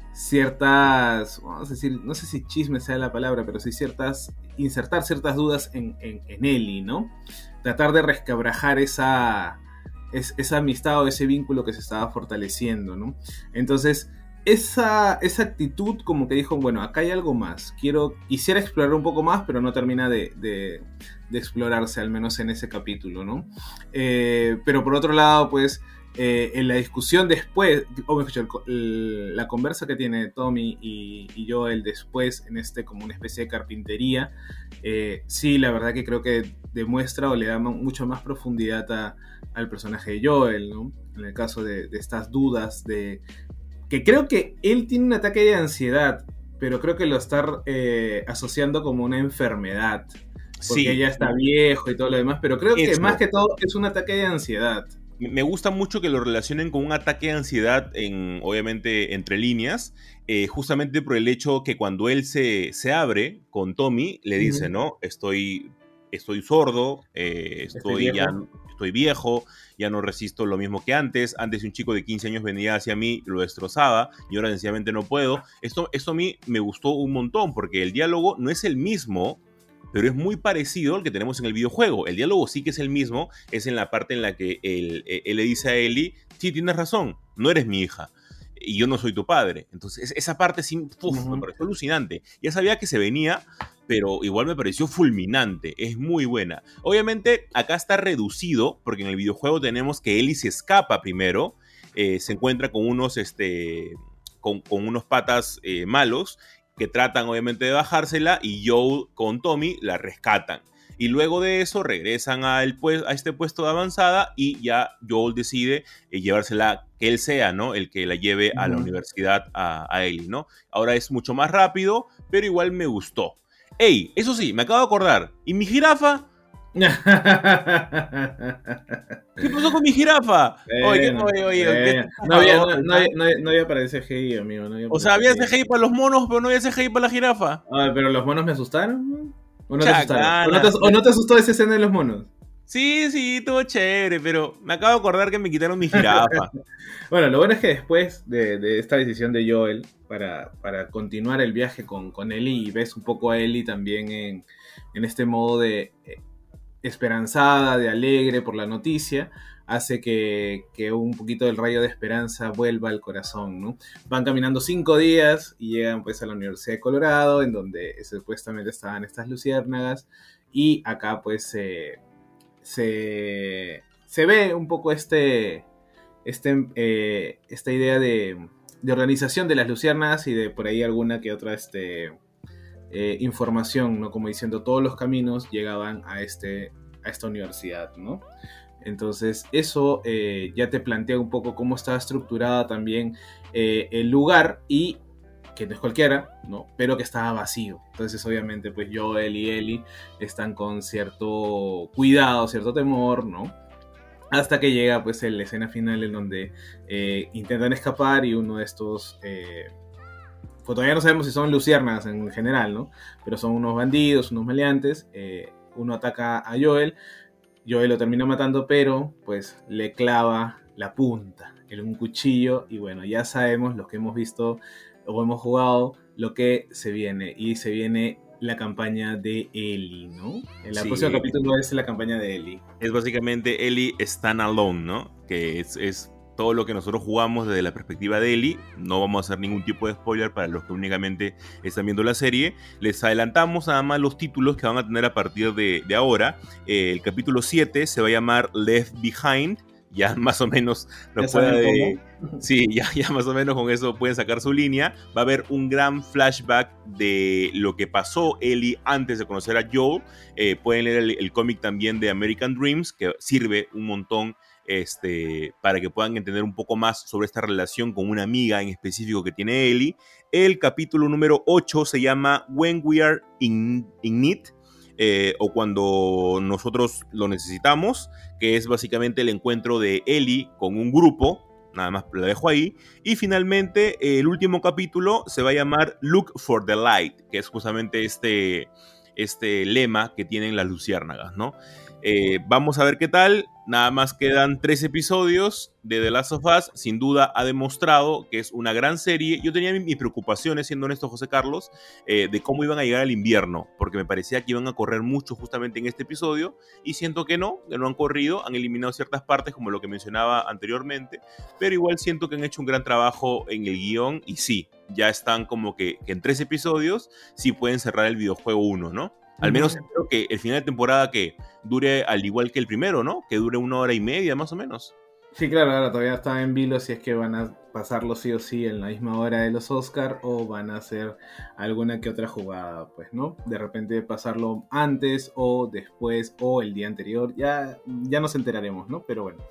ciertas, vamos a decir, no sé si chisme sea la palabra, pero sí ciertas, insertar ciertas dudas en, en, en Ellie, ¿no? Tratar de resquebrajar esa, es, esa amistad o ese vínculo que se estaba fortaleciendo, ¿no? Entonces, esa, esa actitud como que dijo, bueno, acá hay algo más, quiero, quisiera explorar un poco más, pero no termina de, de, de explorarse, al menos en ese capítulo, ¿no? Eh, pero por otro lado, pues, Eh, en la discusión después, o mejor dicho, el, la conversa que tiene Tommy y, y Joel después en este como una especie de carpintería, eh, sí, la verdad que creo que demuestra o le da mucho más profundidad a, al personaje de Joel, ¿no? En el caso de, de estas dudas, de que creo que él tiene un ataque de ansiedad, pero creo que lo está eh, asociando como una enfermedad, porque
Sí,
ya está viejo y todo lo demás, pero creo que
eso.
más que todo es un ataque de ansiedad.
Me gusta mucho que lo relacionen con un ataque de ansiedad, en, obviamente entre líneas, eh, justamente por el hecho que cuando él se, se abre con Tommy, le dice,
Uh-huh.
¿no? Estoy, estoy sordo, eh, estoy,
¿Estoy
ya,
viejo?
estoy viejo, ya no resisto lo mismo que antes. Antes un chico de quince años venía hacia mí, lo destrozaba, y ahora sencillamente no puedo. Esto, esto a mí me gustó un montón, porque el diálogo no es el mismo, pero es muy parecido al que tenemos en el videojuego. El diálogo sí que es el mismo, es en la parte en la que él, él le dice a Ellie, sí, tienes razón, no eres mi hija, y yo no soy tu padre. Entonces, esa parte sí, uf, uh-huh. me pareció alucinante. Ya sabía que se venía, pero igual me pareció fulminante, es muy buena. Obviamente, acá está reducido, porque en el videojuego tenemos que Ellie se escapa primero, eh, se encuentra con unos, este, con, con unos patas eh, malos, que tratan obviamente de bajársela, y Joel con Tommy la rescatan. Y luego de eso regresan a, el, pues, a este puesto de avanzada, y ya Joel decide eh, llevársela, que él sea, ¿no? El que la lleve a la universidad a, a Ellie, ¿no? Ahora es mucho más rápido, pero igual me gustó. Ey, eso sí, me acabo de acordar. ¿Y mi jirafa? ¿Qué pasó con mi jirafa?
Bueno,
oye, oye, oye.
bueno. No, había, no, no, había, no, había, no había para el C G I, amigo. No había
o sea, había C G I para los monos, pero no había C G I para la jirafa.
Ah, pero los monos me asustaron. ¿O no, te asustaron? ¿O, no te, ¿O no te asustó esa escena de los monos?
Sí, sí, estuvo chévere, pero me acabo de acordar que me quitaron mi jirafa.
Bueno, lo bueno es que después de, de esta decisión de Joel para, para continuar el viaje con, con Ellie, y ves un poco a Ellie también en, en este modo de eh, esperanzada, de alegre por la noticia, hace que, que un poquito del rayo de esperanza vuelva al corazón, ¿no? Van caminando cinco días y llegan pues a la Universidad de Colorado, en donde supuestamente estaban estas luciérnagas, y acá pues eh, se, se ve un poco este, este, eh, esta idea de, de organización de las luciérnagas, y de por ahí alguna que otra este, eh, información, ¿no? Como diciendo, todos los caminos llegaban a, este, a esta universidad, ¿no? Entonces eso eh, ya te plantea un poco cómo está estructurada también eh, el lugar, y que no es cualquiera, ¿no? Pero que estaba vacío. Entonces obviamente pues Joel y Ellie están con cierto cuidado, cierto temor, ¿no? Hasta que llega pues la escena final en donde eh, intentan escapar, y uno de estos... Eh, pues todavía no sabemos si son luciérnagas en general, ¿no? Pero son unos bandidos, unos maleantes. Eh, uno ataca a Joel. Joel lo termina matando, pero pues le clava la punta en un cuchillo, y bueno, ya sabemos, los que hemos visto o hemos jugado, lo que se viene, y se viene la campaña de Ellie, ¿no? En la sí. próxima capítulo es la campaña de Ellie.
Es básicamente Ellie Stand Alone, ¿no? Que es, es todo lo que nosotros jugamos desde la perspectiva de Ellie. No vamos a hacer ningún tipo de spoiler para los que únicamente están viendo la serie. Les adelantamos nada más los títulos que van a tener a partir de, de ahora. Eh, el capítulo siete se va a llamar Left Behind. Ya más o menos nos puede, sí, ya, ya más o menos con eso pueden sacar su línea. Va a haber un gran flashback de lo que pasó Ellie antes de conocer a Joel. Eh, pueden leer el, el cómic también de American Dreams, que sirve un montón este, para que puedan entender un poco más sobre esta relación con una amiga en específico que tiene Ellie. El capítulo número ocho se llama When We Are in, in Need, eh, o cuando nosotros lo necesitamos, que es básicamente el encuentro de Ellie con un grupo. Nada más lo dejo ahí. Y finalmente, eh, el último capítulo se va a llamar Look for the Light, que es justamente este, este lema que tienen las luciérnagas, ¿no? Eh, vamos a ver qué tal. Nada más quedan tres episodios de The Last of Us. Sin duda ha demostrado que es una gran serie. Yo tenía mis preocupaciones, siendo honesto, José Carlos, eh, de cómo iban a llegar al invierno, porque me parecía que iban a correr mucho justamente en este episodio, y siento que no, que no han corrido, han eliminado ciertas partes como lo que mencionaba anteriormente, pero igual siento que han hecho un gran trabajo en el guión, y sí, ya están como que, que en tres episodios sí pueden cerrar el videojuego uno, ¿no? Al menos espero que el final de temporada que dure al igual que el primero, ¿no? Que dure una hora y media más o menos.
Sí, claro, ahora todavía está en vilo si es que van a pasarlo sí o sí en la misma hora de los Oscar o van a hacer alguna que otra jugada, pues, ¿no? De repente pasarlo antes o después o el día anterior, ya, ya nos enteraremos, ¿no? Pero bueno,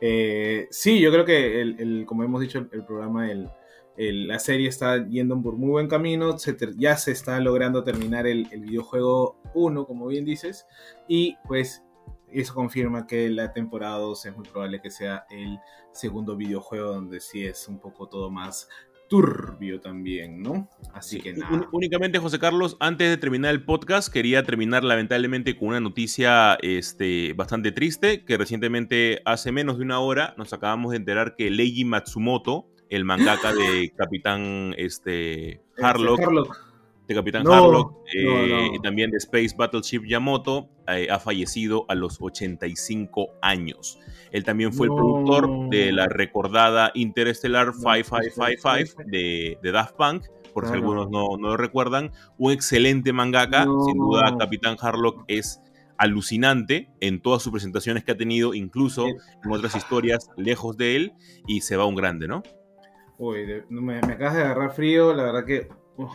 eh, sí, yo creo que, el, el, como hemos dicho, el, el programa, el... El, la serie está yendo por muy buen camino, se ter, ya se está logrando terminar el, el videojuego uno, como bien dices, y pues eso confirma que la temporada dos es muy probable que sea el segundo videojuego, donde sí es un poco todo más turbio también, ¿no? Así sí, que nada.
Únicamente, José Carlos, antes de terminar el podcast, quería terminar lamentablemente con una noticia este, bastante triste, que recientemente, hace menos de una hora, nos acabamos de enterar que Leiji Matsumoto, el mangaka de Capitán este, Harlock, Harlock. de Capitán no, Harlock, eh, no, no. y también de Space Battleship Yamato, eh, ha fallecido a los ochenta y cinco años. Él también fue no. el productor de la recordada Interstellar cinco cinco cinco cinco de, de Daft Punk, por si claro. algunos no, no lo recuerdan. Un excelente mangaka, no. sin duda Capitán Harlock es alucinante en todas sus presentaciones que ha tenido, incluso en otras historias lejos de él, y se va un grande, ¿no?
Uy, me, me acabas de agarrar frío, la verdad que... Uf.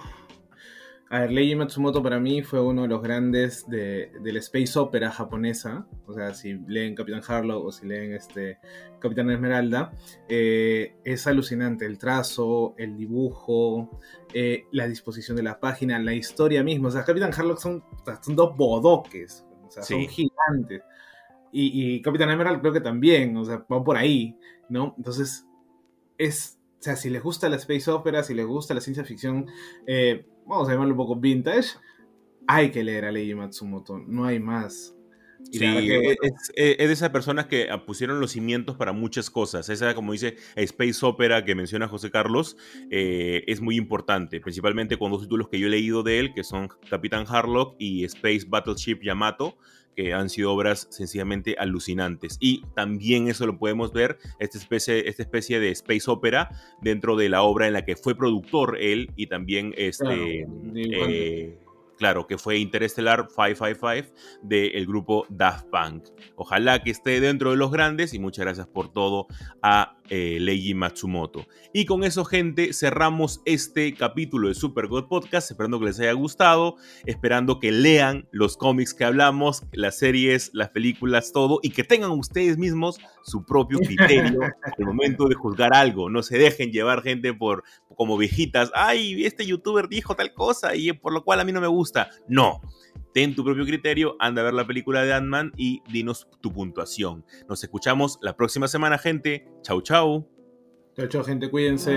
A ver, Leiji Matsumoto para mí fue uno de los grandes de, de la space opera japonesa. O sea, si leen Capitán Harlock o si leen este, Capitán Esmeralda, eh, es alucinante el trazo, el dibujo, eh, la disposición de la página, la historia misma. O sea, Capitán Harlock son, son dos bodoques, o sea, sí. son gigantes. Y, y Capitán Esmeralda creo que también, o sea, van por ahí, ¿no? Entonces, es... O sea, si les gusta la space opera, si les gusta la ciencia ficción, eh, vamos a llamarlo un poco vintage, hay que leer a Leiji Matsumoto, no hay más.
Y sí, que... es, es, es de esas personas que pusieron los cimientos para muchas cosas. Esa, como dice, space opera que menciona José Carlos, eh, es muy importante, principalmente con dos títulos que yo he leído de él, que son Capitán Harlock y Space Battleship Yamato, que han sido obras sencillamente alucinantes. Y también eso lo podemos ver, esta especie, esta especie de space opera dentro de la obra en la que fue productor él, y también este... Claro, eh, claro, que fue Interstellar cinco cinco cinco del grupo Daft Punk. Ojalá que esté dentro de los grandes, y muchas gracias por todo a eh, Leiji Matsumoto. Y con eso, gente, cerramos este capítulo de Super God Podcast, esperando que les haya gustado, esperando que lean los cómics que hablamos, las series, las películas, todo, y que tengan ustedes mismos su propio criterio al momento de juzgar algo. No se dejen llevar, gente, por como viejitas. Ay, este youtuber dijo tal cosa y por lo cual a mí no me gusta. No. Ten tu propio criterio, anda a ver la película de Ant-Man y dinos tu puntuación. Nos escuchamos la próxima semana, gente. Chau, chau.
Chau, chau, gente. Cuídense.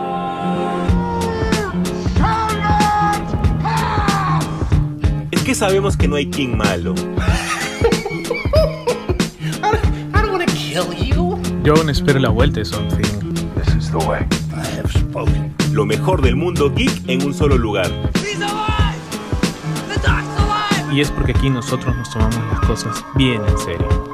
Es que sabemos que no hay King malo.
Yo aún espero la vuelta de Something.
This is the way. I have spoken.
Lo mejor del mundo geek en un solo lugar.
Y es porque aquí nosotros nos tomamos las cosas bien en serio.